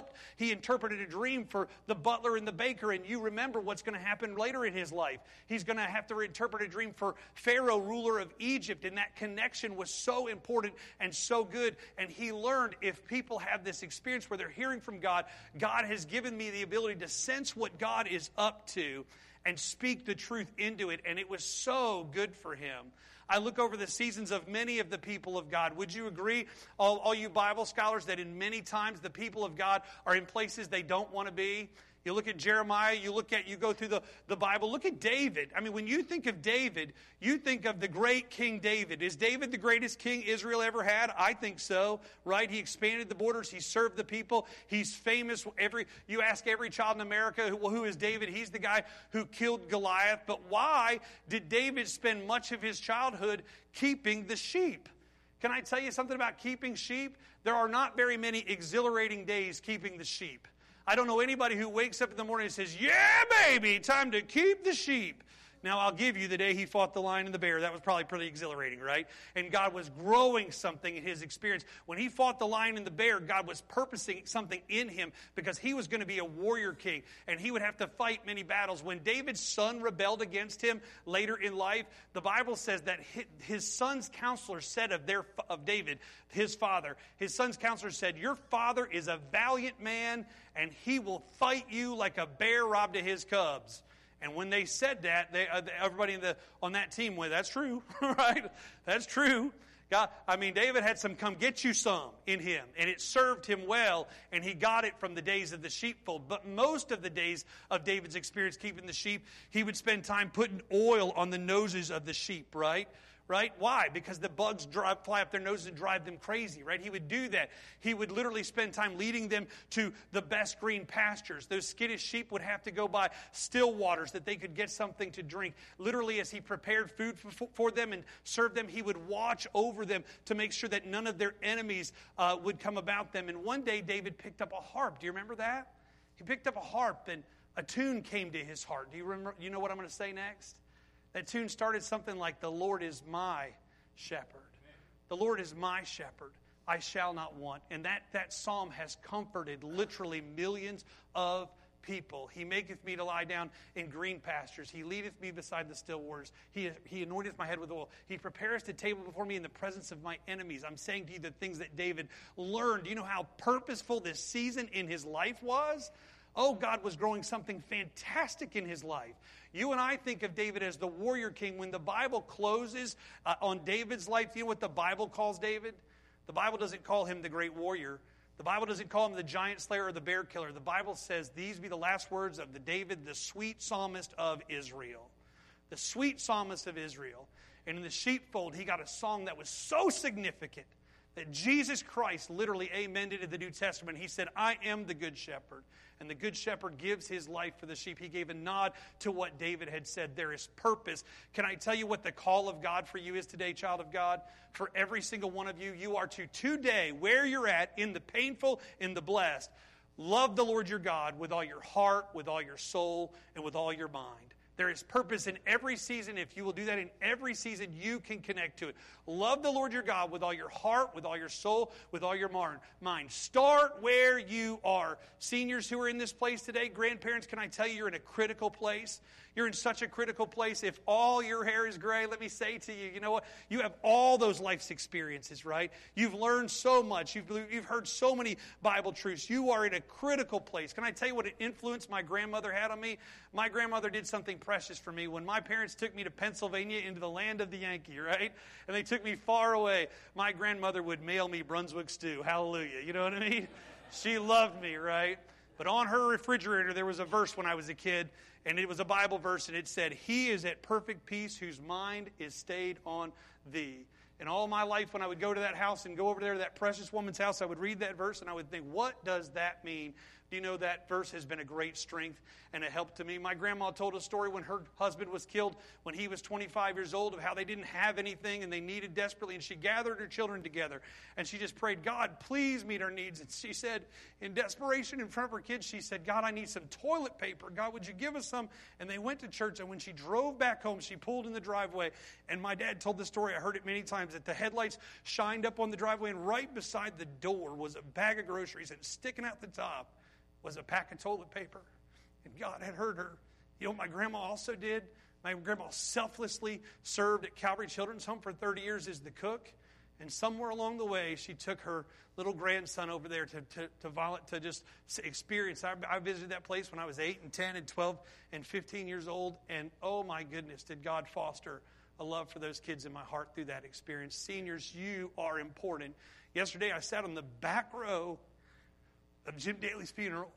He interpreted a dream for the butler and the baker. And you remember what's going to happen later in his life. He's going to have to interpret a dream for Pharaoh, ruler of Egypt, and that connection was so important and so good. And he learned, if people have this experience where they're hearing from God, God has given me the ability to sense what God is up to and speak the truth into it. And it was so good for him. I look over the seasons of many of the people of God. Would you agree, all you Bible scholars, that in many times the people of God are in places they don't want to be? You look at Jeremiah, you go through the Bible. Look at David. I mean, when you think of David, you think of the great King David. Is David the greatest king Israel ever had? I think so, right? He expanded the borders. He served the people. He's famous. You ask every child in America, well, who is David? He's the guy who killed Goliath. But why did David spend much of his childhood keeping the sheep? Can I tell you something about keeping sheep? There are not very many exhilarating days keeping the sheep. I don't know anybody who wakes up in the morning and says, yeah, baby, time to keep the sheep. Now, I'll give you the day he fought the lion and the bear. That was probably pretty exhilarating, right? And God was growing something in his experience. When he fought the lion and the bear, God was purposing something in him because he was going to be a warrior king, and he would have to fight many battles. When David's son rebelled against him later in life, the Bible says that his son's counselor said of David, his father, his son's counselor said, your father is a valiant man, and he will fight you like a bear robbed of his cubs. And when they said that, everybody on that team went, that's true, right? That's true. God, David had some come get you some in him, and it served him well, and he got it from the days of the sheepfold. But most of the days of David's experience keeping the sheep, he would spend time putting oil on the noses of the sheep, right? Right? Why? Because the bugs fly up their noses and drive them crazy, right? He would do that. He would literally spend time leading them to the best green pastures. Those skittish sheep would have to go by still waters that they could get something to drink. Literally, as he prepared food for them and served them, he would watch over them to make sure that none of their enemies would come about them. And one day, David picked up a harp. Do you remember that? He picked up a harp, and a tune came to his heart. Do you remember? You know what I'm going to say next? That tune started something like, the Lord is my shepherd. The Lord is my shepherd. I shall not want. And that psalm has comforted literally millions of people. He maketh me to lie down in green pastures. He leadeth me beside the still waters. He anointeth my head with oil. He prepareth a table before me in the presence of my enemies. I'm saying to you the things that David learned. Do you know how purposeful this season in his life was? Oh, God was growing something fantastic in his life. You and I think of David as the warrior king. When the Bible closes on David's life, you know what the Bible calls David? The Bible doesn't call him the great warrior. The Bible doesn't call him the giant slayer or the bear killer. The Bible says these be the last words of the David, the sweet psalmist of Israel. The sweet psalmist of Israel. And in the sheepfold, he got a song that was so significant that Jesus Christ literally amended in the New Testament. He said, I am the good shepherd. And the good shepherd gives his life for the sheep. He gave a nod to what David had said. There is purpose. Can I tell you what the call of God for you is today, child of God? For every single one of you, you are to today, where you're at, in the painful, in the blessed, love the Lord your God with all your heart, with all your soul, and with all your mind. There is purpose in every season. If you will do that in every season, you can connect to it. Love the Lord your God with all your heart, with all your soul, with all your mind. Start where you are. Seniors who are in this place today, grandparents, can I tell you, you're in a critical place? You're in such a critical place. If all your hair is gray, let me say to you, you know what? You have all those life's experiences, right? You've learned so much. You've heard so many Bible truths. You are in a critical place. Can I tell you what an influence my grandmother had on me? My grandmother did something precious for me. When my parents took me to Pennsylvania, into the land of the Yankee, right? And they took me far away, my grandmother would mail me Brunswick stew. Hallelujah. You know what I mean? She loved me, right? But on her refrigerator, there was a verse when I was a kid, and it was a Bible verse, and it said, He is at perfect peace whose mind is stayed on thee. And all my life, when I would go to that house and go over there to that precious woman's house, I would read that verse, and I would think, what does that mean? Do you know that verse has been a great strength and a help to me? My grandma told a story when her husband was killed when he was 25 years old of how they didn't have anything and they needed desperately. And she gathered her children together and she just prayed, God, please meet our needs. And she said, in desperation in front of her kids, she said, God, I need some toilet paper. God, would you give us some? And they went to church. And when she drove back home, she pulled in the driveway. And my dad told the story, I heard it many times, that the headlights shined up on the driveway. And right beside the door was a bag of groceries. And sticking out the top was a pack of toilet paper. And God had heard her. You know what my grandma also did? My grandma selflessly served at Calvary Children's Home for 30 years as the cook. And somewhere along the way, she took her little grandson over there to just experience. I visited that place when I was 8 and 10 and 12 and 15 years old. And oh my goodness, did God foster a love for those kids in my heart through that experience. Seniors, you are important. Yesterday, I sat on the back row of Jim Daly's funeral.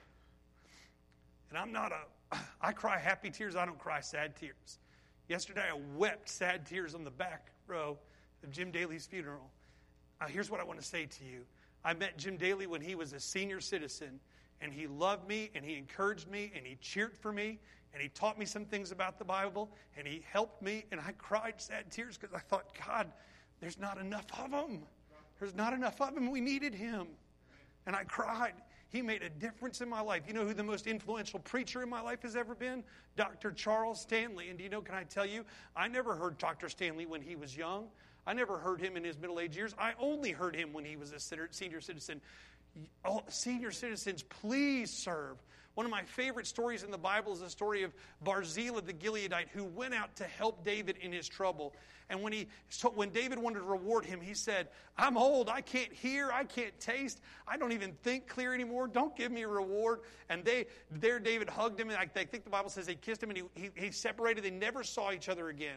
And I cry happy tears. I don't cry sad tears. Yesterday I wept sad tears on the back row of Jim Daly's funeral. Here's what I want to say to you. I met Jim Daly when he was a senior citizen, and he loved me, and he encouraged me, and he cheered for me, and he taught me some things about the Bible, and he helped me, and I cried sad tears because I thought, God, there's not enough of him. There's not enough of him. We needed him. And I cried. He made a difference in my life. You know who the most influential preacher in my life has ever been? Dr. Charles Stanley. And do you know, can I tell you, I never heard Dr. Stanley when he was young. I never heard him in his middle-aged years. I only heard him when he was a senior citizen. Oh, senior citizens, please serve. One of my favorite stories in the Bible is the story of Barzillai the Gileadite, who went out to help David in his trouble. And when David wanted to reward him, he said, I'm old, I can't hear, I can't taste, I don't even think clear anymore, don't give me a reward. And David hugged him, and I think the Bible says they kissed him, and he separated, they never saw each other again.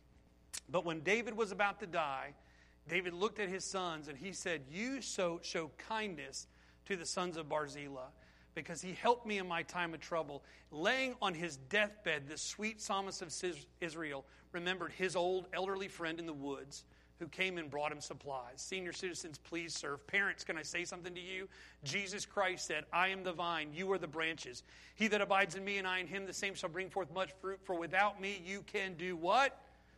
But when David was about to die, David looked at his sons, and he said, you show kindness to the sons of Barzillai, because he helped me in my time of trouble. Laying on his deathbed, the sweet psalmist of Israel remembered his old elderly friend in the woods who came and brought him supplies. Senior citizens, please serve. Parents, can I say something to you? Jesus Christ said, I am the vine, you are the branches. He that abides in me and I in him, the same shall bring forth much fruit. For without me you can do what?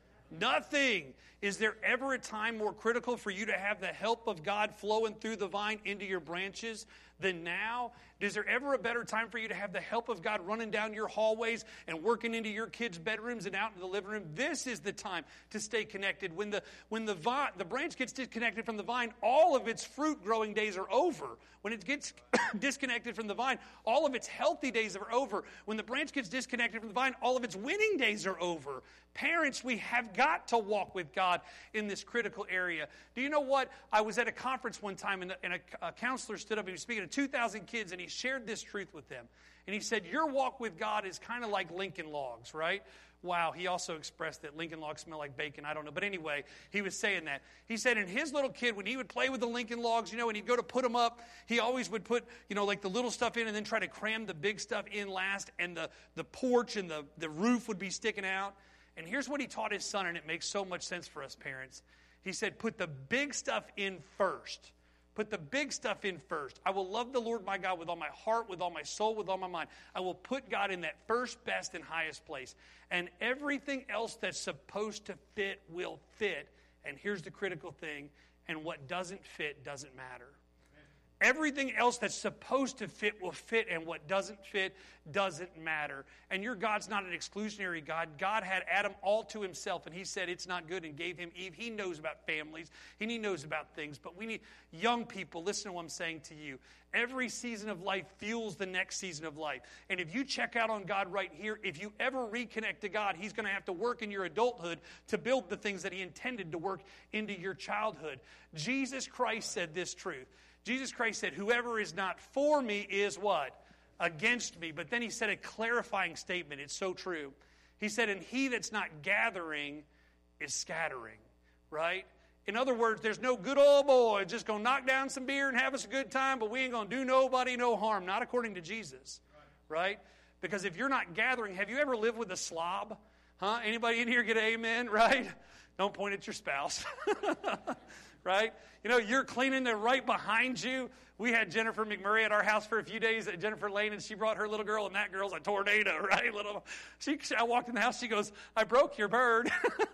Nothing. Is there ever a time more critical for you to have the help of God flowing through the vine into your branches than now? Is there ever a better time for you to have the help of God running down your hallways and working into your kids' bedrooms and out in the living room? This is the time to stay connected. When the branch gets disconnected from the vine, all of its fruit growing days are over. When it gets disconnected from the vine, all of its healthy days are over. When the branch gets disconnected from the vine, all of its winning days are over. Parents, we have got to walk with God in this critical area. Do you know what? I was at a conference one time, and a counselor stood up and he was speaking to 2,000 kids, and he shared this truth with them. And he said, your walk with God is kind of like Lincoln Logs, right? Wow, he also expressed that Lincoln Logs smell like bacon. I don't know. But anyway, he was saying that. He said, and his little kid, when he would play with the Lincoln Logs, and he'd go to put them up, he always would put, like the little stuff in and then try to cram the big stuff in last, and the porch and the roof would be sticking out. And here's what he taught his son, and it makes so much sense for us parents. He said, put the big stuff in first. Put the big stuff in first. I will love the Lord my God with all my heart, with all my soul, with all my mind. I will put God in that first, best, and highest place. And everything else that's supposed to fit will fit. And here's the critical thing. And what doesn't fit doesn't matter. Everything else that's supposed to fit will fit, and what doesn't fit doesn't matter. And your God's not an exclusionary God. God had Adam all to himself, and he said it's not good and gave him Eve. He knows about families, and he knows about things. But we need young people, listen to what I'm saying to you. Every season of life fuels the next season of life. And if you check out on God right here, if you ever reconnect to God, he's going to have to work in your adulthood to build the things that he intended to work into your childhood. Jesus Christ said this truth. Jesus Christ said, whoever is not for me is what? Against me. But then he said a clarifying statement. It's so true. He said, and he that's not gathering is scattering. Right? In other words, there's no good old boy just going to knock down some beer and have us a good time, but we ain't going to do nobody no harm. Not according to Jesus. Right? Because if you're not gathering, have you ever lived with a slob? Huh? Anybody in here get amen? Right? Don't point at your spouse. Right? You're cleaning, they're right behind you. We had Jennifer McMurray at our house for a few days at Jennifer Lane, and she brought her little girl, and that girl's a tornado, right? I walked in the house, she goes, I broke your bird.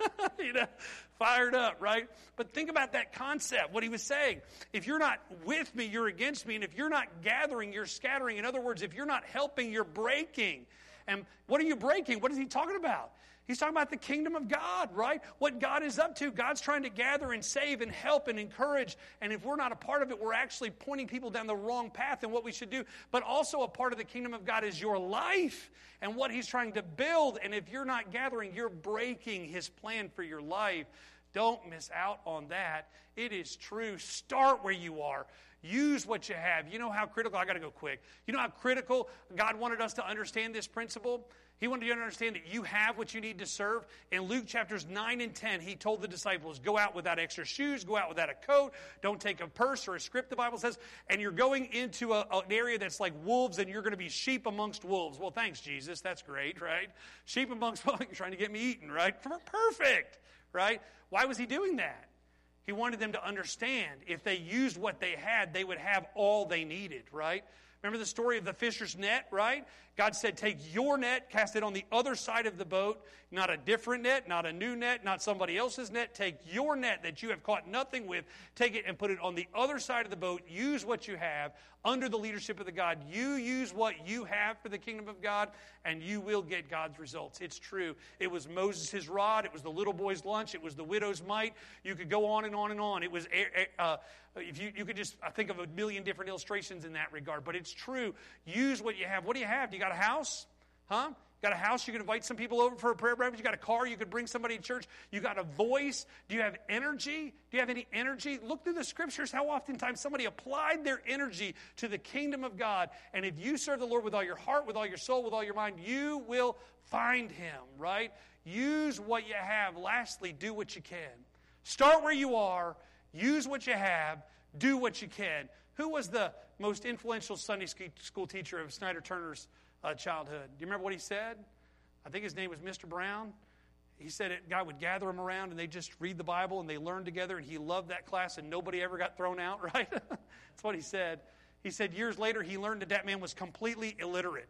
Fired up, right? But think about that concept, what he was saying. If you're not with me, you're against me, and if you're not gathering, you're scattering. In other words, if you're not helping, you're breaking. And what are you breaking? What is he talking about? He's talking about the kingdom of God, right? What God is up to. God's trying to gather and save and help and encourage. And if we're not a part of it, we're actually pointing people down the wrong path in what we should do. But also a part of the kingdom of God is your life and what he's trying to build. And if you're not gathering, you're breaking his plan for your life. Don't miss out on that. It is true. Start where you are. Use what you have. You know how critical, I got to go quick. You know how critical God wanted us to understand this principle? He wanted you to understand that you have what you need to serve. In Luke chapters 9 and 10, he told the disciples, go out without extra shoes, go out without a coat, don't take a purse or a script, the Bible says, and you're going into an area that's like wolves, and you're going to be sheep amongst wolves. Well, thanks, Jesus. That's great, right? Sheep amongst wolves, you're trying to get me eaten, right? Perfect, right? Why was he doing that? He wanted them to understand if they used what they had, they would have all they needed, right? Remember the story of the fisher's net, right? God said, take your net, cast it on the other side of the boat. Not a different net, not a new net, not somebody else's net. Take your net that you have caught nothing with, take it and put it on the other side of the boat. Use what you have under the leadership of the God. You use what you have for the kingdom of God, and you will get God's results. It's true. It was Moses' rod. It was the little boy's lunch. It was the widow's mite. You could go on and on and on. It was, if you could just think of a million different illustrations in that regard. But it's true. Use what you have. What do you have? Do you got a house? Huh? Got a house? You can invite some people over for a prayer breakfast. You got a car? You could bring somebody to church. You got a voice? Do you have energy? Do you have any energy? Look through the scriptures how oftentimes somebody applied their energy to the kingdom of God. And if you serve the Lord with all your heart, with all your soul, with all your mind, you will find Him, right? Use what you have. Lastly, do what you can. Start where you are. Use what you have. Do what you can. Who was the most influential Sunday school teacher of Snyder Turner's childhood? Do you remember what he said? I think his name was Mr. Brown. He said God would gather them around and they just read the Bible and they learned together, and he loved that class and nobody ever got thrown out, right? That's what he said. He said years later he learned that man was completely illiterate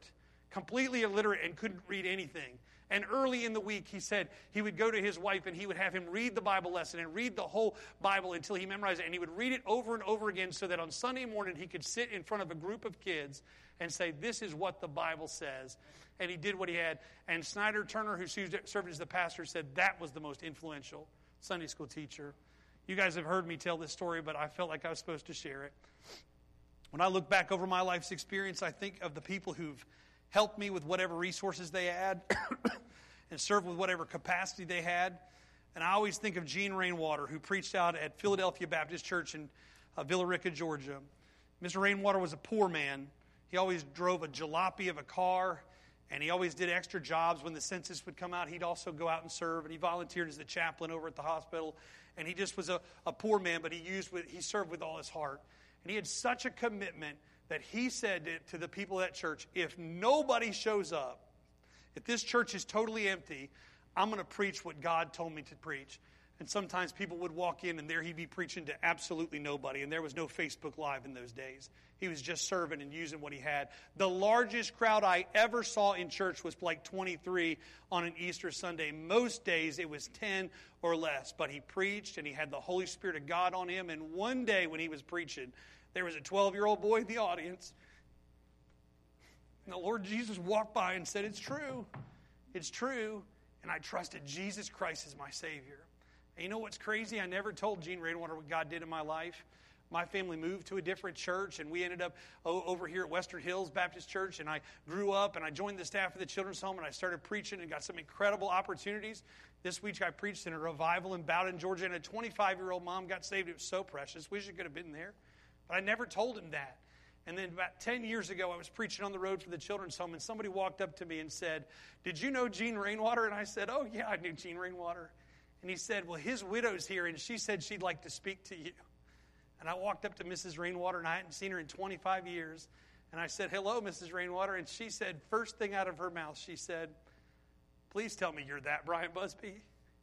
and couldn't read anything. And early in the week, he said he would go to his wife and he would have him read the Bible lesson and read the whole Bible until he memorized it. And he would read it over and over again so that on Sunday morning he could sit in front of a group of kids and say, this is what the Bible says. And he did what he had. And Snyder Turner, who served as the pastor, said that was the most influential Sunday school teacher. You guys have heard me tell this story, but I felt like I was supposed to share it. When I look back over my life's experience, I think of the people who've helped me with whatever resources they had and served with whatever capacity they had. And I always think of Gene Rainwater, who preached out at Philadelphia Baptist Church in Villa Rica, Georgia. Mr. Rainwater was a poor man. He always drove a jalopy of a car, and he always did extra jobs. When the census would come out, he'd also go out and serve, and he volunteered as the chaplain over at the hospital. And he just was a poor man, but he served with all his heart. And he had such a commitment that he said to the people at church, if nobody shows up, if this church is totally empty, I'm going to preach what God told me to preach. And sometimes people would walk in and there he'd be preaching to absolutely nobody. And there was no Facebook Live in those days. He was just serving and using what he had. The largest crowd I ever saw in church was like 23 on an Easter Sunday. Most days it was 10 or less. But he preached and he had the Holy Spirit of God on him. And one day when he was preaching, there was a 12-year-old boy in the audience. And the Lord Jesus walked by and said, it's true. It's true. And I trusted Jesus Christ as my Savior. And you know what's crazy? I never told Gene Rainwater what God did in my life. My family moved to a different church, and we ended up over here at Western Hills Baptist Church, and I grew up, and I joined the staff of the children's home, and I started preaching and got some incredible opportunities. This week I preached in a revival in Bowden, Georgia, and a 25-year-old mom got saved. It was so precious. Wish it could have been there. But I never told him that. And then about 10 years ago, I was preaching on the road for the children's home, and somebody walked up to me and said, did you know Gene Rainwater? And I said, oh, yeah, I knew Gene Rainwater. And he said, well, his widow's here, and she said she'd like to speak to you. And I walked up to Mrs. Rainwater, and I hadn't seen her in 25 years. And I said, hello, Mrs. Rainwater. And she said, first thing out of her mouth, she said, please tell me you're that Brian Busby.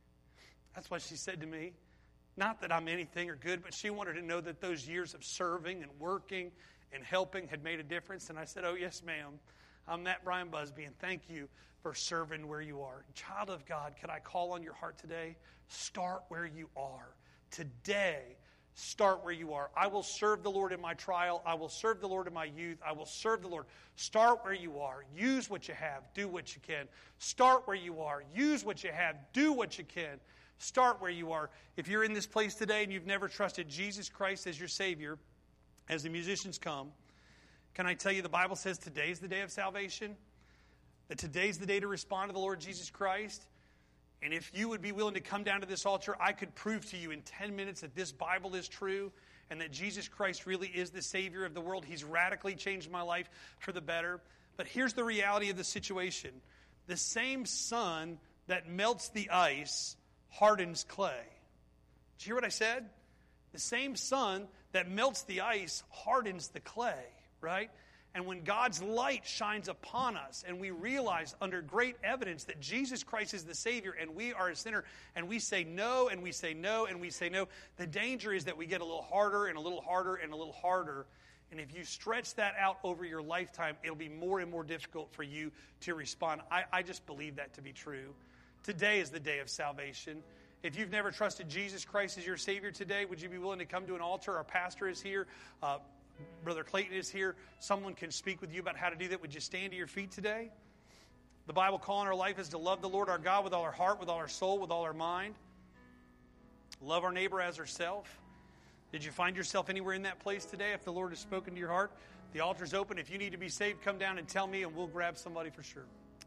That's what she said to me. Not that I'm anything or good, but she wanted to know that those years of serving and working and helping had made a difference. And I said, oh, yes, ma'am. I'm that Brian Busby, and thank you for serving where you are. Child of God, could I call on your heart today? Start where you are. Today, start where you are. I will serve the Lord in my trial. I will serve the Lord in my youth. I will serve the Lord. Start where you are. Use what you have. Do what you can. Start where you are. Use what you have. Do what you can. Start where you are. If you're in this place today and you've never trusted Jesus Christ as your Savior, as the musicians come, can I tell you the Bible says today's the day of salvation? That today's the day to respond to the Lord Jesus Christ? And if you would be willing to come down to this altar, I could prove to you in 10 minutes that this Bible is true and that Jesus Christ really is the Savior of the world. He's radically changed my life for the better. But here's the reality of the situation. The same sun that melts the ice hardens clay. Did you hear what I said? The same sun that melts the ice hardens the clay, right? And when God's light shines upon us and we realize under great evidence that Jesus Christ is the Savior and we are a sinner and we say no and we say no and we say no, the danger is that we get a little harder and a little harder and a little harder And if you stretch that out over your lifetime, it'll be more and more difficult for you to respond. I just believe that to be true. Today is the day of salvation. If you've never trusted Jesus Christ as your Savior today, would you be willing to come to an altar? Our pastor is here. Brother Clayton is here. Someone can speak with you about how to do that. Would you stand to your feet today? The Bible call in our life is to love the Lord our God with all our heart, with all our soul, with all our mind. Love our neighbor as ourselves. Did you find yourself anywhere in that place today? If the Lord has spoken to your heart, the altar's open. If you need to be saved, come down and tell me, and we'll grab somebody for sure.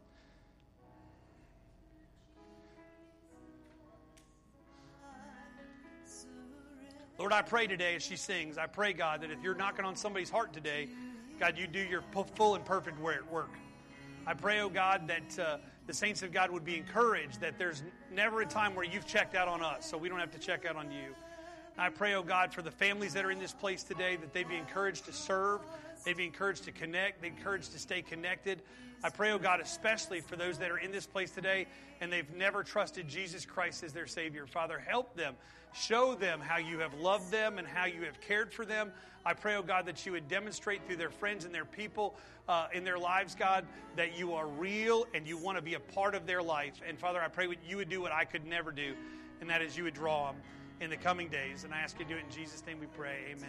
Lord, I pray today as she sings, I pray, God, that if you're knocking on somebody's heart today, God, you do your full and perfect work. I pray, oh God, that the saints of God would be encouraged that there's never a time where you've checked out on us, so we don't have to check out on you. I pray, oh God, for the families that are in this place today, that they'd be encouraged to serve, they'd be encouraged to connect, they'd be encouraged to stay connected. I pray, oh God, especially for those that are in this place today and they've never trusted Jesus Christ as their Savior. Father, help them. Show them how you have loved them and how you have cared for them. I pray, oh God, that you would demonstrate through their friends and their people in their lives, God, that you are real and you want to be a part of their life. And Father, I pray you would do what I could never do, and that is you would draw them in the coming days. And I ask you to do it in Jesus' name we pray. Amen.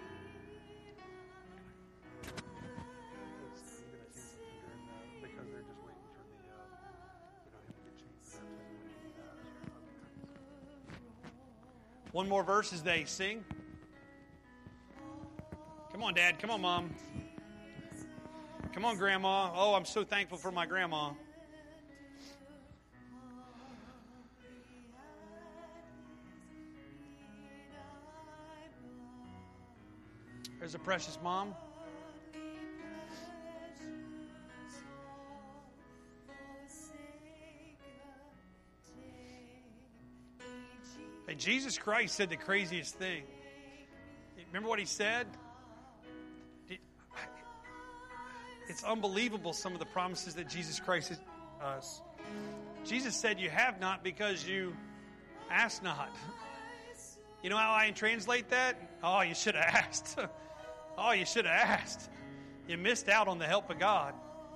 Because they're just waiting for the, him to get changed. One more verse as they sing. Come on, Dad. Come on, Mom. Come on, Grandma. Oh, I'm so thankful for my grandma. There's a precious mom. Hey, Jesus Christ said the craziest thing. Remember what he said? It's unbelievable, some of the promises that Jesus Christ has us. Jesus said, you have not because you ask not. You know how I translate that? Oh, you should have asked. Oh, you should have asked. You missed out on the help of God.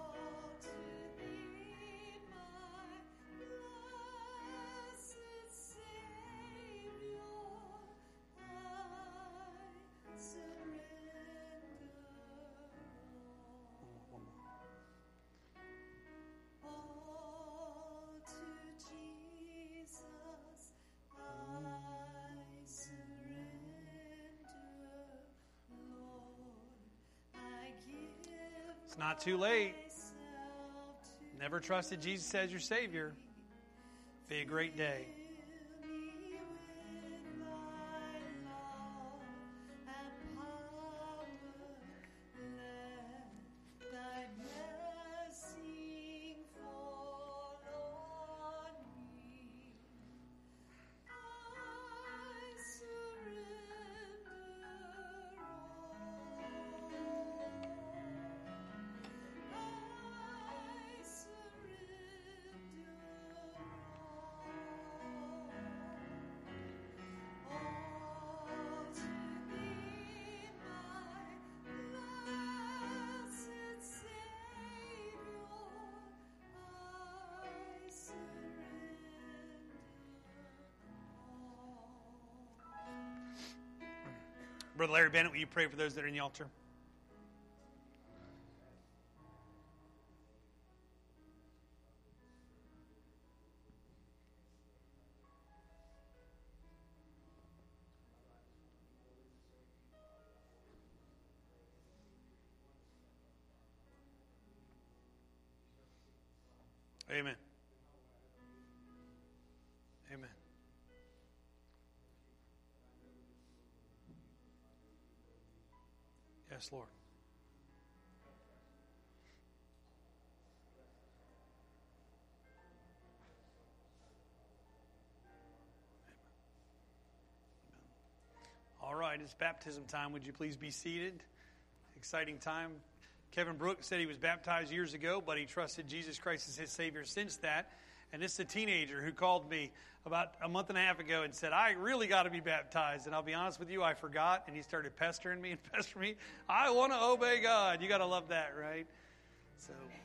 It's not too late. Never trusted Jesus as your Savior. Be a great day. Brother Larry Bennett, will you pray for those that are in the altar? Amen. Amen. Yes, Lord. All right, it's baptism time. Would you please be seated? Exciting time. Kevin Brooks said he was baptized years ago, but he trusted Jesus Christ as his Savior since that. And it's a teenager who called me about a month and a half ago and said, I really got to be baptized. And I'll be honest with you, I forgot. And he started pestering me. I want to obey God. You got to love that, right? So